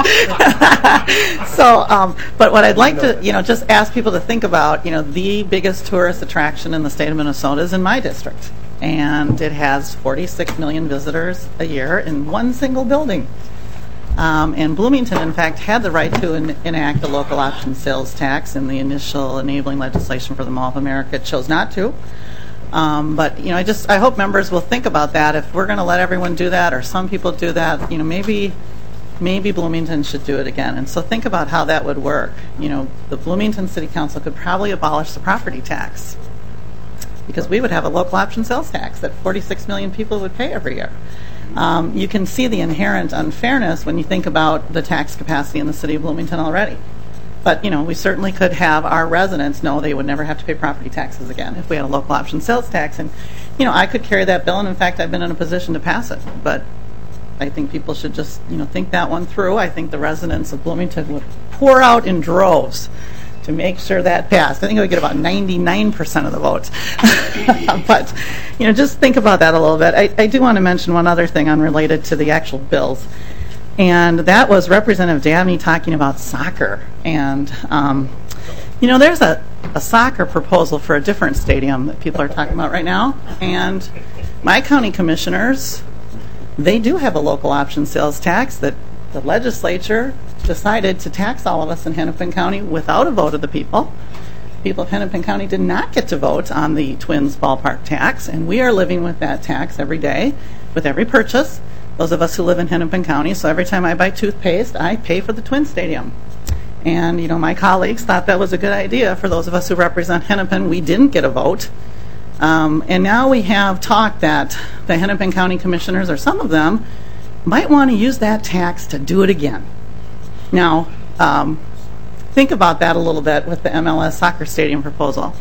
So, um, but what I'd like to, you know, just ask people to think about, you know, the biggest tourist attraction in the state of Minnesota is in my district. And it has forty-six million visitors a year in one single building. Um, and Bloomington, in fact, had the right to en- enact a local option sales tax in the initial enabling legislation for the Mall of America. It chose not to. Um, but, you know, I just, I hope members will think about that. If we're going to let everyone do that, or some people do that, you know, maybe maybe Bloomington should do it again. And so think about how that would work. You know, the Bloomington City Council could probably abolish the property tax, because we would have a local option sales tax that forty-six million people would pay every year. Um, you can see the inherent unfairness when you think about the tax capacity in the city of Bloomington already. But, you know, we certainly could have our residents know they would never have to pay property taxes again if we had a local option sales tax. And, you know, I could carry that bill, and in fact, I've been in a position to pass it. But I think people should just, you know, think that one through. I think the residents of Bloomington would pour out in droves to make sure that passed. I think it would get about ninety-nine percent of the votes. But, you know, just think about that a little bit. I, I do want to mention one other thing unrelated to the actual bills. And that was Representative Dabney talking about soccer. And, um, you know, there's a, a soccer proposal for a different stadium that people are talking about right now. And my county commissioners, they do have a local option sales tax that the legislature decided to tax all of us in Hennepin County without a vote of the people. People of Hennepin County did not get to vote on the Twins ballpark tax, and we are living with that tax every day, with every purchase. Those of us who live in Hennepin County, so every time I buy toothpaste, I pay for the Twin Stadium. And, you know, my colleagues thought that was a good idea. For those of us who represent Hennepin, we didn't get a vote. Um, and now we have talk that the Hennepin County commissioners, or some of them, might want to use that tax to do it again. Now, um, think about that a little bit with the M L S soccer stadium proposal.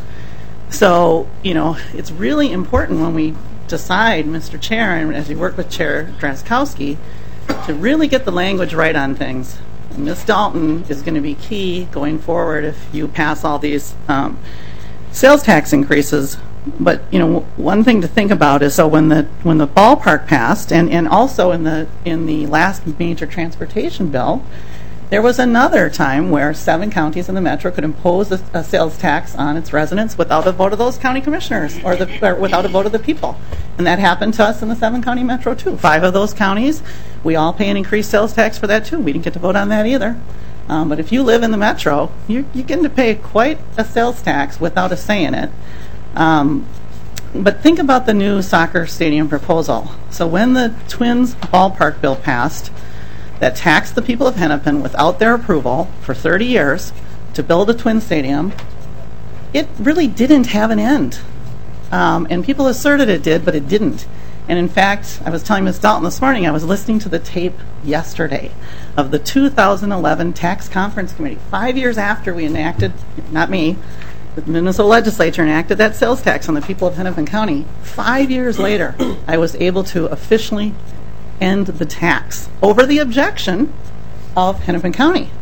So, you know, it's really important when we decide, Mister Chair, and as we work with Chair Drazkowski, to really get the language right on things. And Miz Dalton is going to be key going forward if you pass all these um, sales tax increases. But, you know, one thing to think about is, so when the when the ballpark passed, and, and also in the in the last major transportation bill, there was another time where seven counties in the metro could impose a, a sales tax on its residents without a vote of those county commissioners, or, the, or without a vote of the people. And that happened to us in the seven county metro too. Five of those counties, we all pay an increased sales tax for that too. We didn't get to vote on that either. Um, but if you live in the metro, you're, you're getting to pay quite a sales tax without a say in it. Um, but think about the new soccer stadium proposal. So when the Twins ballpark bill passed, that taxed the people of Hennepin without their approval for thirty years to build a Twin stadium, it really didn't have an end. Um, and people asserted it did, but it didn't. And in fact, I was telling Miz Dalton this morning, I was listening to the tape yesterday of the two thousand eleven Tax Conference Committee, five years after we enacted, not me, the Minnesota legislature enacted that sales tax on the people of Hennepin County. Five years later, I was able to officially end the tax over the objection of Hennepin County.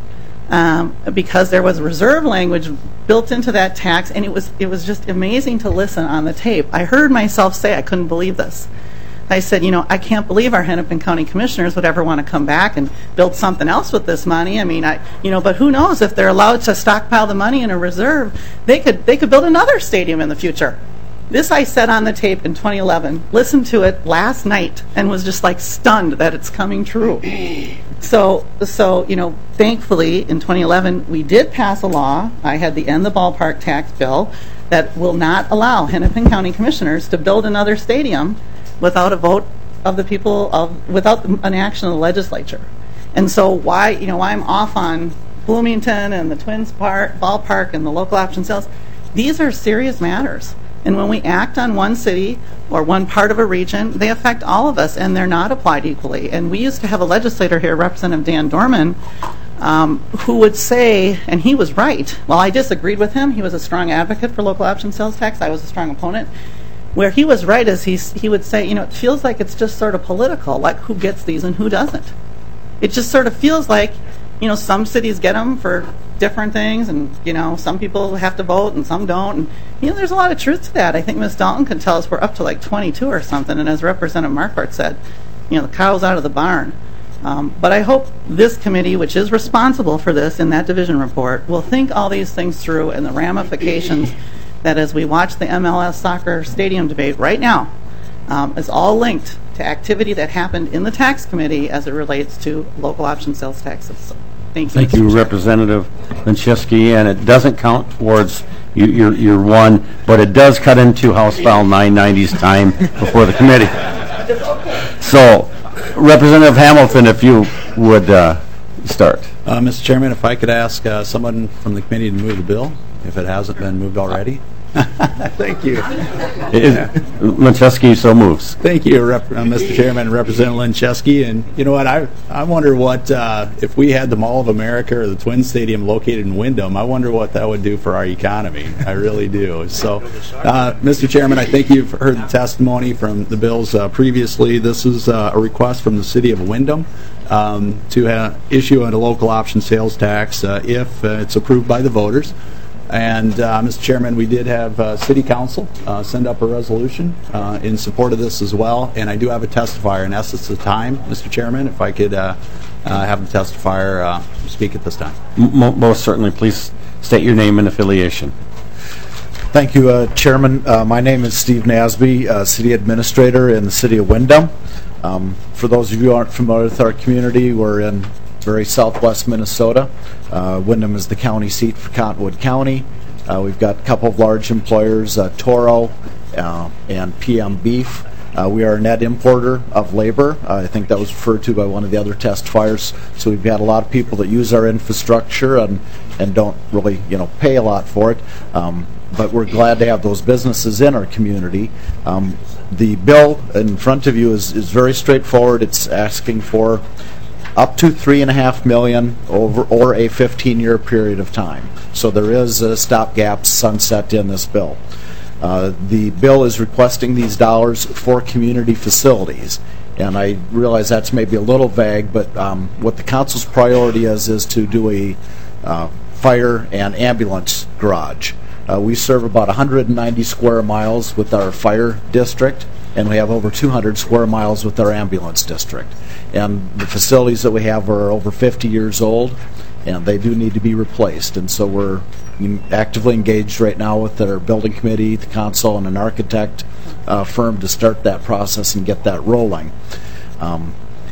um, because there was reserve language built into that tax, and it was it was just amazing to listen on the tape. I heard myself say, I couldn't believe this. I said, you know, I can't believe our Hennepin County commissioners would ever want to come back and build something else with this money. I mean, I, you know, but who knows if they're allowed to stockpile the money in a reserve, they could they could build another stadium in the future. This I said on the tape in twenty eleven, listened to it last night, and was just like stunned that it's coming true. So, so you know, thankfully in twenty eleven we did pass a law. I had the End the Ballpark tax bill that will not allow Hennepin County commissioners to build another stadium without a vote of the people, of without an action of the legislature. And so why, you know, why I'm off on Bloomington and the Twins Park, Ballpark and the local option sales, these are serious matters. And when we act on one city or one part of a region, they affect all of us, and they're not applied equally. And we used to have a legislator here, Representative Dan Dorman, um, who would say, and he was right, while I disagreed with him, he was a strong advocate for local option sales tax, I was a strong opponent. Where he was right is he, he would say, you know, it feels like it's just sort of political, like who gets these and who doesn't. It just sort of feels like, you know, some cities get them for different things, and, you know, some people have to vote and some don't. And, you know, there's a lot of truth to that. I think Miz Dalton can tell us we're up to like twenty-two or something, and as Representative Marquardt said, you know, the cow's out of the barn. Um, but I hope this committee, which is responsible for this in that division report, will think all these things through and the ramifications that as we watch the M L S soccer stadium debate right now, um, is all linked to activity that happened in the tax committee as it relates to local option sales taxes. So, thank you. Thank you, Representative Linczewski. And it doesn't count towards you, your, your one, but it does cut into House File nine ninety's time before the committee. So, Representative Hamilton, if you would uh, start. Uh, Mister Chairman, if I could ask uh, someone from the committee to move the bill, if it hasn't been moved already. Thank you. Yeah. Linczewski so moves. Thank you, Rep- uh, Mister Chairman, Representative Linczewski. And you know what? I I wonder what uh, if we had the Mall of America or the Twin Stadium located in Wyndham. I wonder what that would do for our economy. I really do. So, uh, Mister Chairman, I think you've heard the testimony from the bills uh, previously. This is uh, a request from the City of Wyndham um, to uh, issue a local option sales tax uh, if uh, it's approved by the voters. And, uh, Mister Chairman, we did have uh, City Council uh, send up a resolution uh, in support of this as well. And I do have a testifier in essence of time, Mister Chairman, if I could uh, uh, have the testifier uh, speak at this time. M- most certainly. Please state your name and affiliation. Thank you, uh, Chairman. Uh, my name is Steve Nasby, uh, City Administrator in the City of Wyndham. Um, for those of you who aren't familiar with our community, we're in very southwest Minnesota. Uh, Wyndham is the county seat for Cottonwood County. Uh, we've got a couple of large employers, uh, Toro uh, and P M Beef. Uh, we are a net importer of labor. Uh, I think that was referred to by one of the other testifiers. So we've got a lot of people that use our infrastructure and, and don't really, you know, pay a lot for it. Um, but we're glad to have those businesses in our community. Um, the bill in front of you is, is very straightforward. It's asking for up to three and a half million over or a fifteen-year period of time. So there is a stopgap sunset in this bill. Uh, the bill is requesting these dollars for community facilities, and I realize that's maybe a little vague, but um, what the council's priority is is to do a uh, fire and ambulance garage. Uh, we serve about one hundred ninety square miles with our fire district, and we have over two hundred square miles with our ambulance district. And the facilities that we have are over fifty years old, and they do need to be replaced. And so we're actively engaged right now with our building committee, the council, and an architect uh, firm to start that process and get that rolling. Um,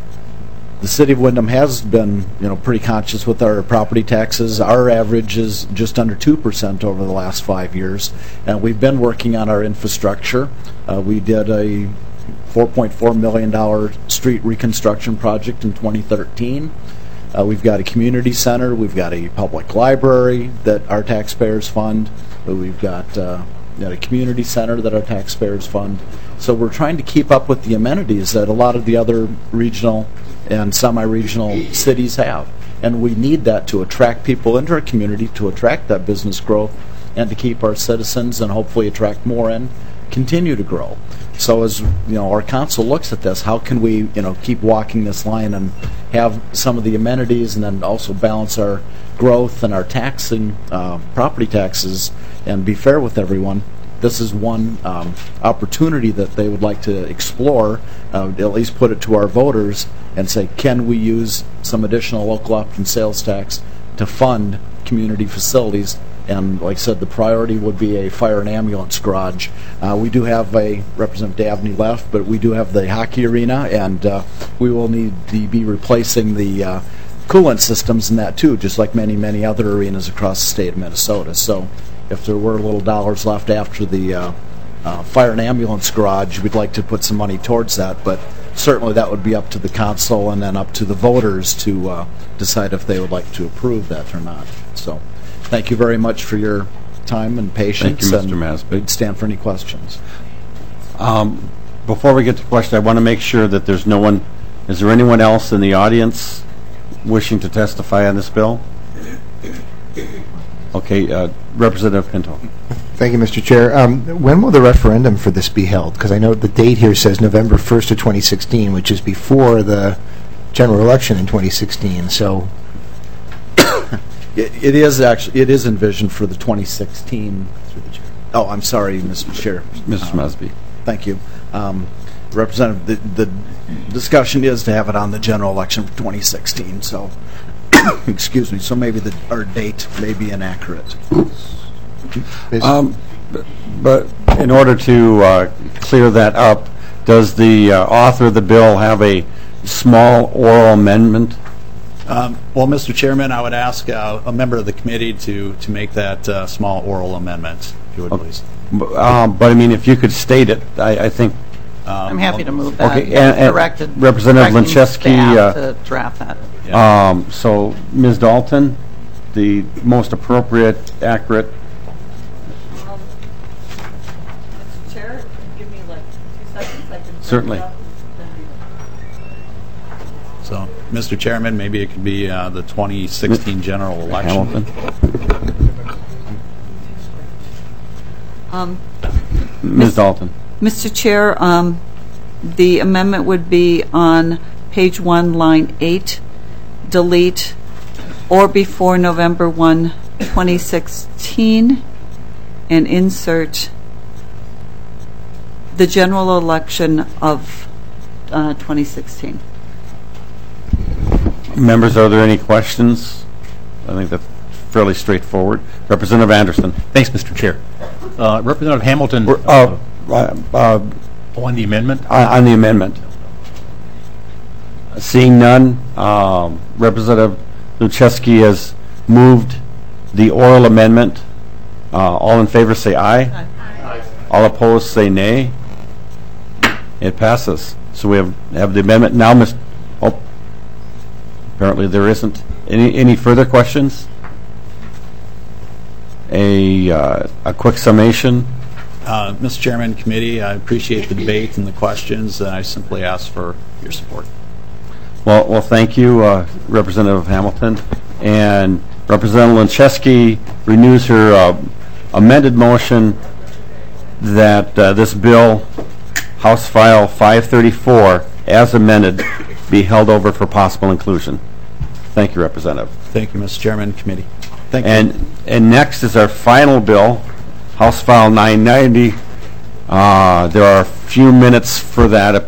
the City of Wyndham has been, you know, pretty conscious with our property taxes. Our average is just under two percent over the last five years, and we've been working on our infrastructure. Uh, we did a four point four million dollars street reconstruction project in twenty thirteen. Uh, we've got a community center. We've got a public library that our taxpayers fund. We've got, uh, got a community center that our taxpayers fund. So we're trying to keep up with the amenities that a lot of the other regional and semi-regional cities have. And we need that to attract people into our community, to attract that business growth, and to keep our citizens and hopefully attract more in continue to grow. So as you know, our council looks at this, how can we you know keep walking this line and have some of the amenities, and then also balance our growth and our taxing uh, property taxes and be fair with everyone. This is one um, opportunity that they would like to explore, uh, at least put it to our voters and say, can we use some additional local option sales tax to fund community facilities? And like I said, the priority would be a fire and ambulance garage. Uh, we do have a, Representative Dabney left, but we do have the hockey arena, and uh, we will need to be replacing the uh, coolant systems in that too, just like many, many other arenas across the state of Minnesota. So if there were little dollars left after the uh, uh, fire and ambulance garage, we'd like to put some money towards that, but certainly that would be up to the council and then up to the voters to uh, decide if they would like to approve that or not. So thank you very much for your time and patience. Thank you, Mister Masby. We'd stand for any questions. Um, before we get to questions, I want to make sure that there's no one, is there anyone else in the audience wishing to testify on this bill? Okay, uh, Representative Pinto. Thank you, Mister Chair. Um, when will the referendum for this be held? Because I know the date here says November first of twenty sixteen, which is before the general election in twenty sixteen. So, it, it is actually it is envisioned for the twenty sixteen. Through the chair. Oh, I'm sorry, Mister Chair. Mister Um, Masby. Thank you, um, Representative. The, the discussion is to have it on the general election for twenty sixteen. So, excuse me. So maybe the our date may be inaccurate. Um, but in order to uh, clear that up, does the uh, author of the bill have a small oral amendment? Um, well, Mister Chairman, I would ask uh, a member of the committee to, to make that uh, small oral amendment, if you would please. Um, but I mean, if you could state it, I, I think. I'm happy to move that. Okay, and, and Directed, Representative directing Lincheski. staff Uh, to draft that. um, so, Miz Dalton, the most appropriate, accurate. Chair, give me like two seconds. I can Certainly. So, Mister Chairman, maybe it could be uh, the twenty sixteen general election. Hamilton. Um, Miz Dalton. Mister Chair, um, the amendment would be on page one, line eight, delete or before November first, twenty sixteen, and insert the general election of uh, twenty sixteen. Members, are there any questions? I think that's fairly straightforward. Representative Anderson. Thanks, Mister Chair. Uh, Representative Hamilton. Uh, uh, uh, on the amendment? On, on the amendment. Seeing none, um, Representative Lucheski has moved the oral amendment. Uh, all in favor say aye. Aye. Aye. All opposed say nay. It passes. So we have, have the amendment now. Mister Oh, apparently there isn't. Any any further questions? A uh, a quick summation. Uh, Mister Chairman, committee, I appreciate the debate and the questions, and I simply ask for your support. Well, well, thank you, uh, Representative Hamilton. And Representative Lincheski renews her uh, amended motion that uh, this bill, House File five thirty-four, as amended, be held over for possible inclusion. Thank you, Representative. Thank you, Mister Chairman, committee. Thank and, you. And next is our final bill, House File nine ninety. Uh, there are a few minutes for that.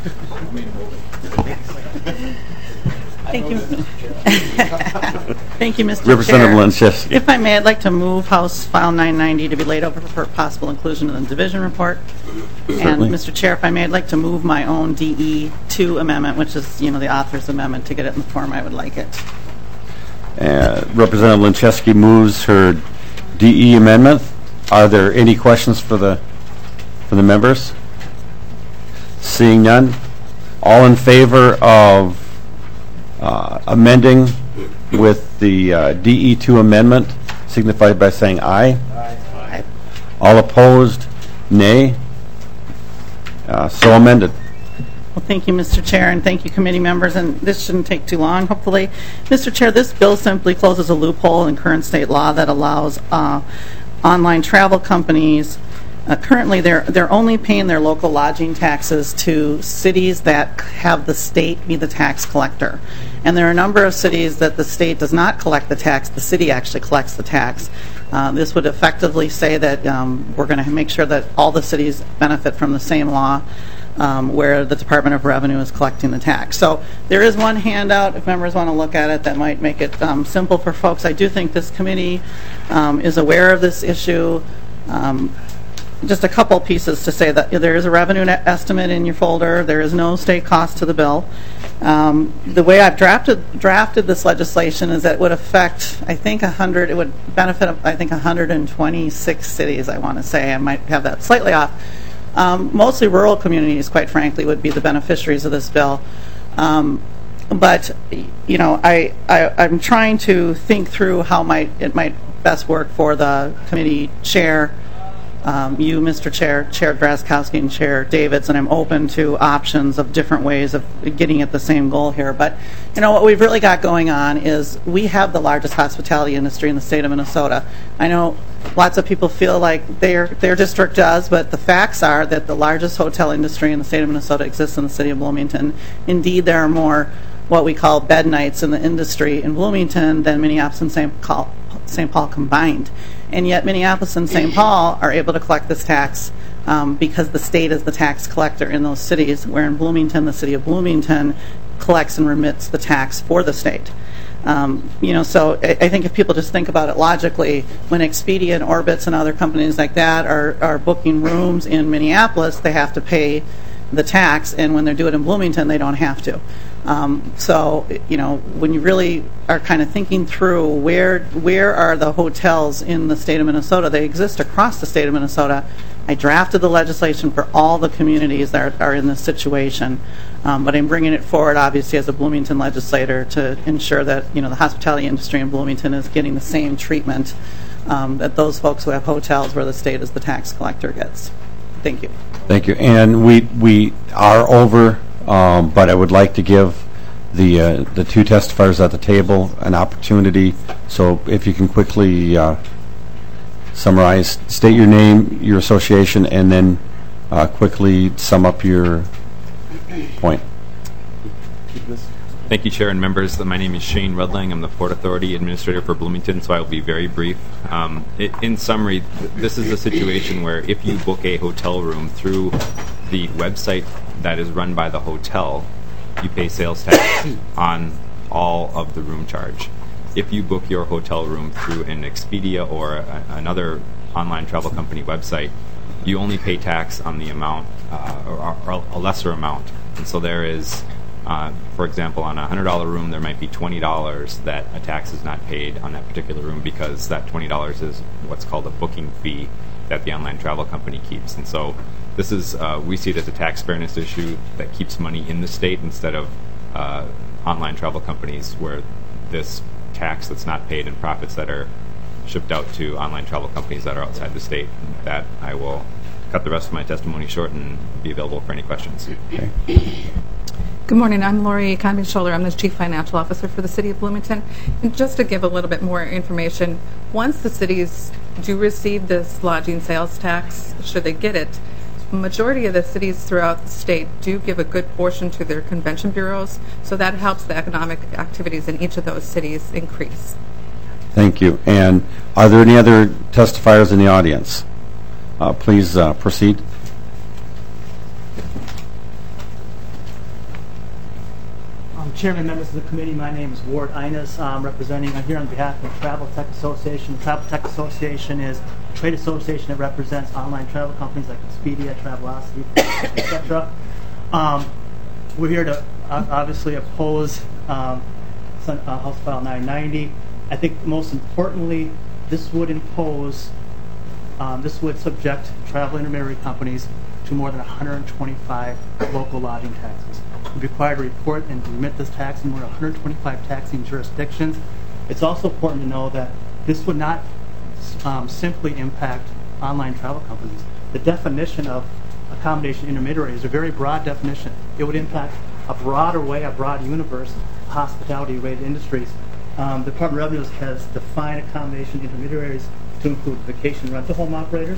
Thank you. Thank you, Mister Representative Chair. Lincheski. If I may, I'd like to move House File nine ninety to be laid over for possible inclusion in the division report. Certainly. And Mister Chair, if I may, I'd like to move my own D E two amendment, which is, you know, the author's amendment, to get it in the form I would like it. Uh, Representative Lincheski moves her D E amendment. Are there any questions for the for the members? Seeing none, all in favor of uh, amending with the uh, D E two amendment, signify by saying aye. Aye. All opposed, nay. Uh, so amended. Well, thank you, Mister Chair, and thank you, committee members. And this shouldn't take too long, hopefully. Mister Chair, this bill simply closes a loophole in current state law that allows uh, online travel companies Uh, currently, they're they're only paying their local lodging taxes to cities that have the state be the tax collector, and there are a number of cities that the state does not collect the tax. The city actually collects the tax. Uh, this would effectively say that um, we're going to make sure that all the cities benefit from the same law, um, where the Department of Revenue is collecting the tax. So there is one handout, if members want to look at it, that might make it um, simple for folks. I do think this committee um, is aware of this issue. Um, Just a couple pieces to say that there is a revenue net estimate in your folder. There is no state cost to the bill. Um, the way I've drafted drafted this legislation is that it would affect, I think, one hundred. It would benefit, I think, one hundred twenty-six cities. I want to say I might have that slightly off. Um, mostly rural communities, quite frankly, would be the beneficiaries of this bill. Um, but you know, I, I I'm trying to think through how might it might best work for the committee chair. Um, you, Mister Chair, Chair Drazkowski, and Chair Davids, and I'm open to options of different ways of getting at the same goal here. But, you know, what we've really got going on is we have the largest hospitality industry in the state of Minnesota. I know lots of people feel like their their district does, but the facts are that the largest hotel industry in the state of Minnesota exists in the city of Bloomington. Indeed, there are more what we call bed nights in the industry in Bloomington than Minneapolis and Saint Paul, Saint Paul combined. And yet Minneapolis and Saint Paul are able to collect this tax um, because the state is the tax collector in those cities, where in Bloomington, the city of Bloomington collects and remits the tax for the state. Um, you know, so I, I think if people just think about it logically, when Expedia and Orbitz and other companies like that are, are booking rooms in Minneapolis, they have to pay the tax, and when they do it in Bloomington, they don't have to. Um, so, you know, when you really are kind of thinking through where where are the hotels in the state of Minnesota, they exist across the state of Minnesota. I drafted the legislation for all the communities that are, are in this situation, um, but I'm bringing it forward, obviously, as a Bloomington legislator to ensure that, you know, the hospitality industry in Bloomington is getting the same treatment um, that those folks who have hotels where the state is the tax collector gets. Thank you. Thank you. And we we are over, um, but I would like to give the uh, the two testifiers at the table an opportunity. So if you can quickly uh, summarize, state your name, your association, and then uh, quickly sum up your point. Thank you, Chair and members. My name is Shane Rudling. I'm the Port Authority Administrator for Bloomington, so I will be very brief. Um, it, in summary, th- this is a situation where if you book a hotel room through the website that is run by the hotel, you pay sales tax on all of the room charge. If you book your hotel room through an Expedia or a, another online travel company website, you only pay tax on the amount, uh, or, or a lesser amount. And so there is... Uh, for example, on a one hundred dollar room, there might be twenty dollars that a tax is not paid on that particular room because that twenty dollars is what's called a booking fee that the online travel company keeps. And so this is, uh, we see it as a tax fairness issue that keeps money in the state instead of uh, online travel companies where this tax that's not paid and profits that are shipped out to online travel companies that are outside the state. And with that, I will cut the rest of my testimony short and be available for any questions. Okay. Good morning. I'm Lori Convey-Scholler. I'm the Chief Financial Officer for the City of Bloomington. And just to give a little bit more information, once the cities do receive this lodging sales tax, should they get it, the majority of the cities throughout the state do give a good portion to their convention bureaus, so that helps the economic activities in each of those cities increase. Thank you. And are there any other testifiers in the audience? Uh, please uh, proceed. Chairman, members of the committee, my name is Ward Ines. I'm representing, I'm here on behalf of the Travel Tech Association. The Travel Tech Association is a trade association that represents online travel companies like Expedia, Travelocity, et cetera. Um, we're here to uh, obviously oppose um, uh, House File nine ninety. I think most importantly, this would impose, um, this would subject travel intermediary companies to more than one hundred twenty-five local lodging taxes. We're required to report and remit this tax in more than one hundred twenty-five taxing jurisdictions. It's also important to know that this would not um, simply impact online travel companies. The definition of accommodation intermediary is a very broad definition. It would impact a broader way, a broad universe of hospitality-related industries. Um, the Department of Revenue has defined accommodation intermediaries to include vacation rental home operators,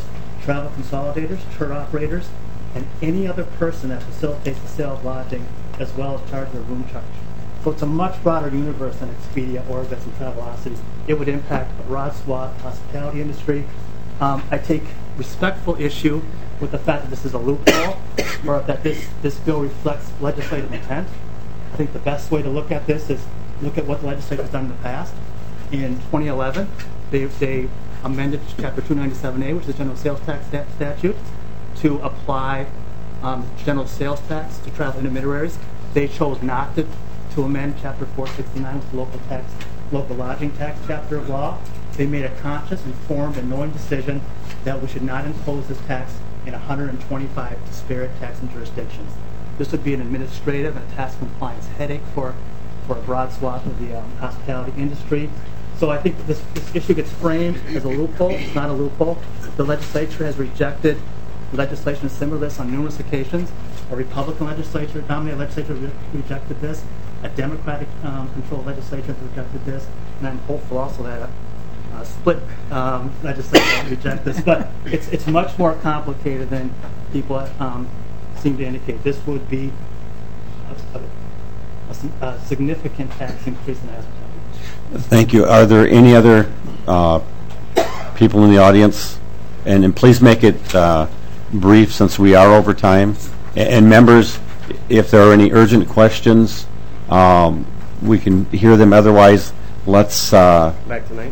travel consolidators, tour operators, and any other person that facilitates the sale of lodging, as well as charge a room charge. So it's a much broader universe than Expedia, Orbitz, and Travelocity. It would impact a broad swath of the hospitality industry. Um, I take respectful issue with the fact that this is a loophole, or that this, this bill reflects legislative intent. I think the best way to look at this is look at what the legislature has done in the past. In twenty eleven, they, they amended Chapter two ninety-seven A, which is the general sales tax stat statute, to apply um, general sales tax to travel intermediaries. They chose not to, to amend Chapter four sixty-nine, with the local tax, local lodging tax chapter of law. They made a conscious, informed, and knowing decision that we should not impose this tax in one hundred twenty-five disparate taxing jurisdictions. This would be an administrative and tax compliance headache for, for a broad swath of the um, hospitality industry. So I think this, this issue gets framed as a loophole. It's not a loophole. The legislature has rejected legislation similar to this on numerous occasions. A Republican legislature, dominated legislature, re rejected this. A Democratic-controlled um, legislature has rejected this. And I'm hopeful also that a, a split um, legislature will reject this. But it's, it's much more complicated than people um, seem to indicate. This would be a, a, a significant tax increase in hospitality. Thank you. Are there any other uh, people in the audience? And, and please make it uh, brief, since we are over time. And, and members, if there are any urgent questions, um, we can hear them. Otherwise, let's... Uh, Back tonight?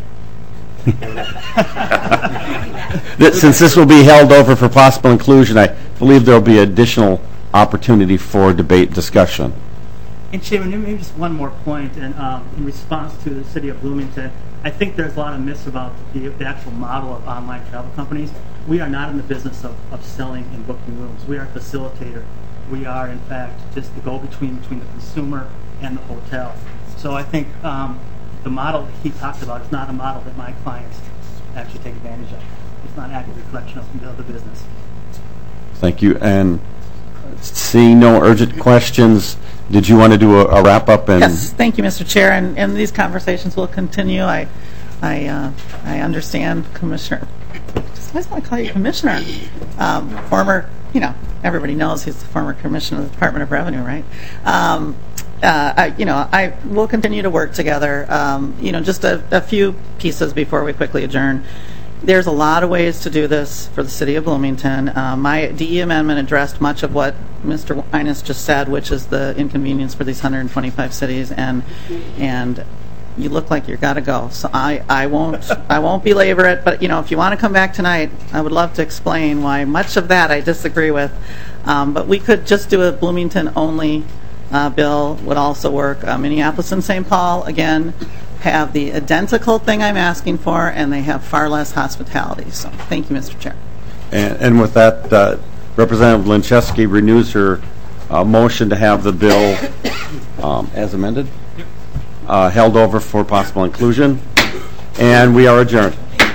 Since this will be held over for possible inclusion, I believe there will be additional opportunity for debate discussion. And Chairman, maybe just one more point, and um, in response to the City of Bloomington, I think there's a lot of myths about the, the actual model of online travel companies. We are not in the business of, of selling and booking rooms. We are a facilitator. We are, in fact, just the go-between between the consumer and the hotel. So I think um, the model that he talked about is not a model that my clients actually take advantage of. It's not an accurate reflection of the business. Thank you. And seeing no urgent questions, did you want to do a, a wrap-up? And yes, thank you, Mister Chair. And, and these conversations will continue. I, I, uh, I understand, Commissioner. I just want to call you Commissioner. Um, former, you know, everybody knows he's the former Commissioner of the Department of Revenue, right? Um, uh, I, you know, I will continue to work together. Um, you know, just a, a few pieces before we quickly adjourn. There's a lot of ways to do this for the City of Bloomington. Uh, my D E amendment addressed much of what Mister Innes just said, which is the inconvenience for these one hundred twenty-five cities, and and you look like you're got to go. So I, I won't I won't belabor it, but you know, if you want to come back tonight, I would love to explain why much of that I disagree with. Um, but we could just do a Bloomington only uh, bill would also work. Uh, Minneapolis and Saint Paul, again, have the identical thing I'm asking for, and they have far less hospitality. So thank you, Mister Chair. And, and with that, uh, Representative Lincheski renews her uh, motion to have the bill um, as amended uh, held over for possible inclusion. And we are adjourned.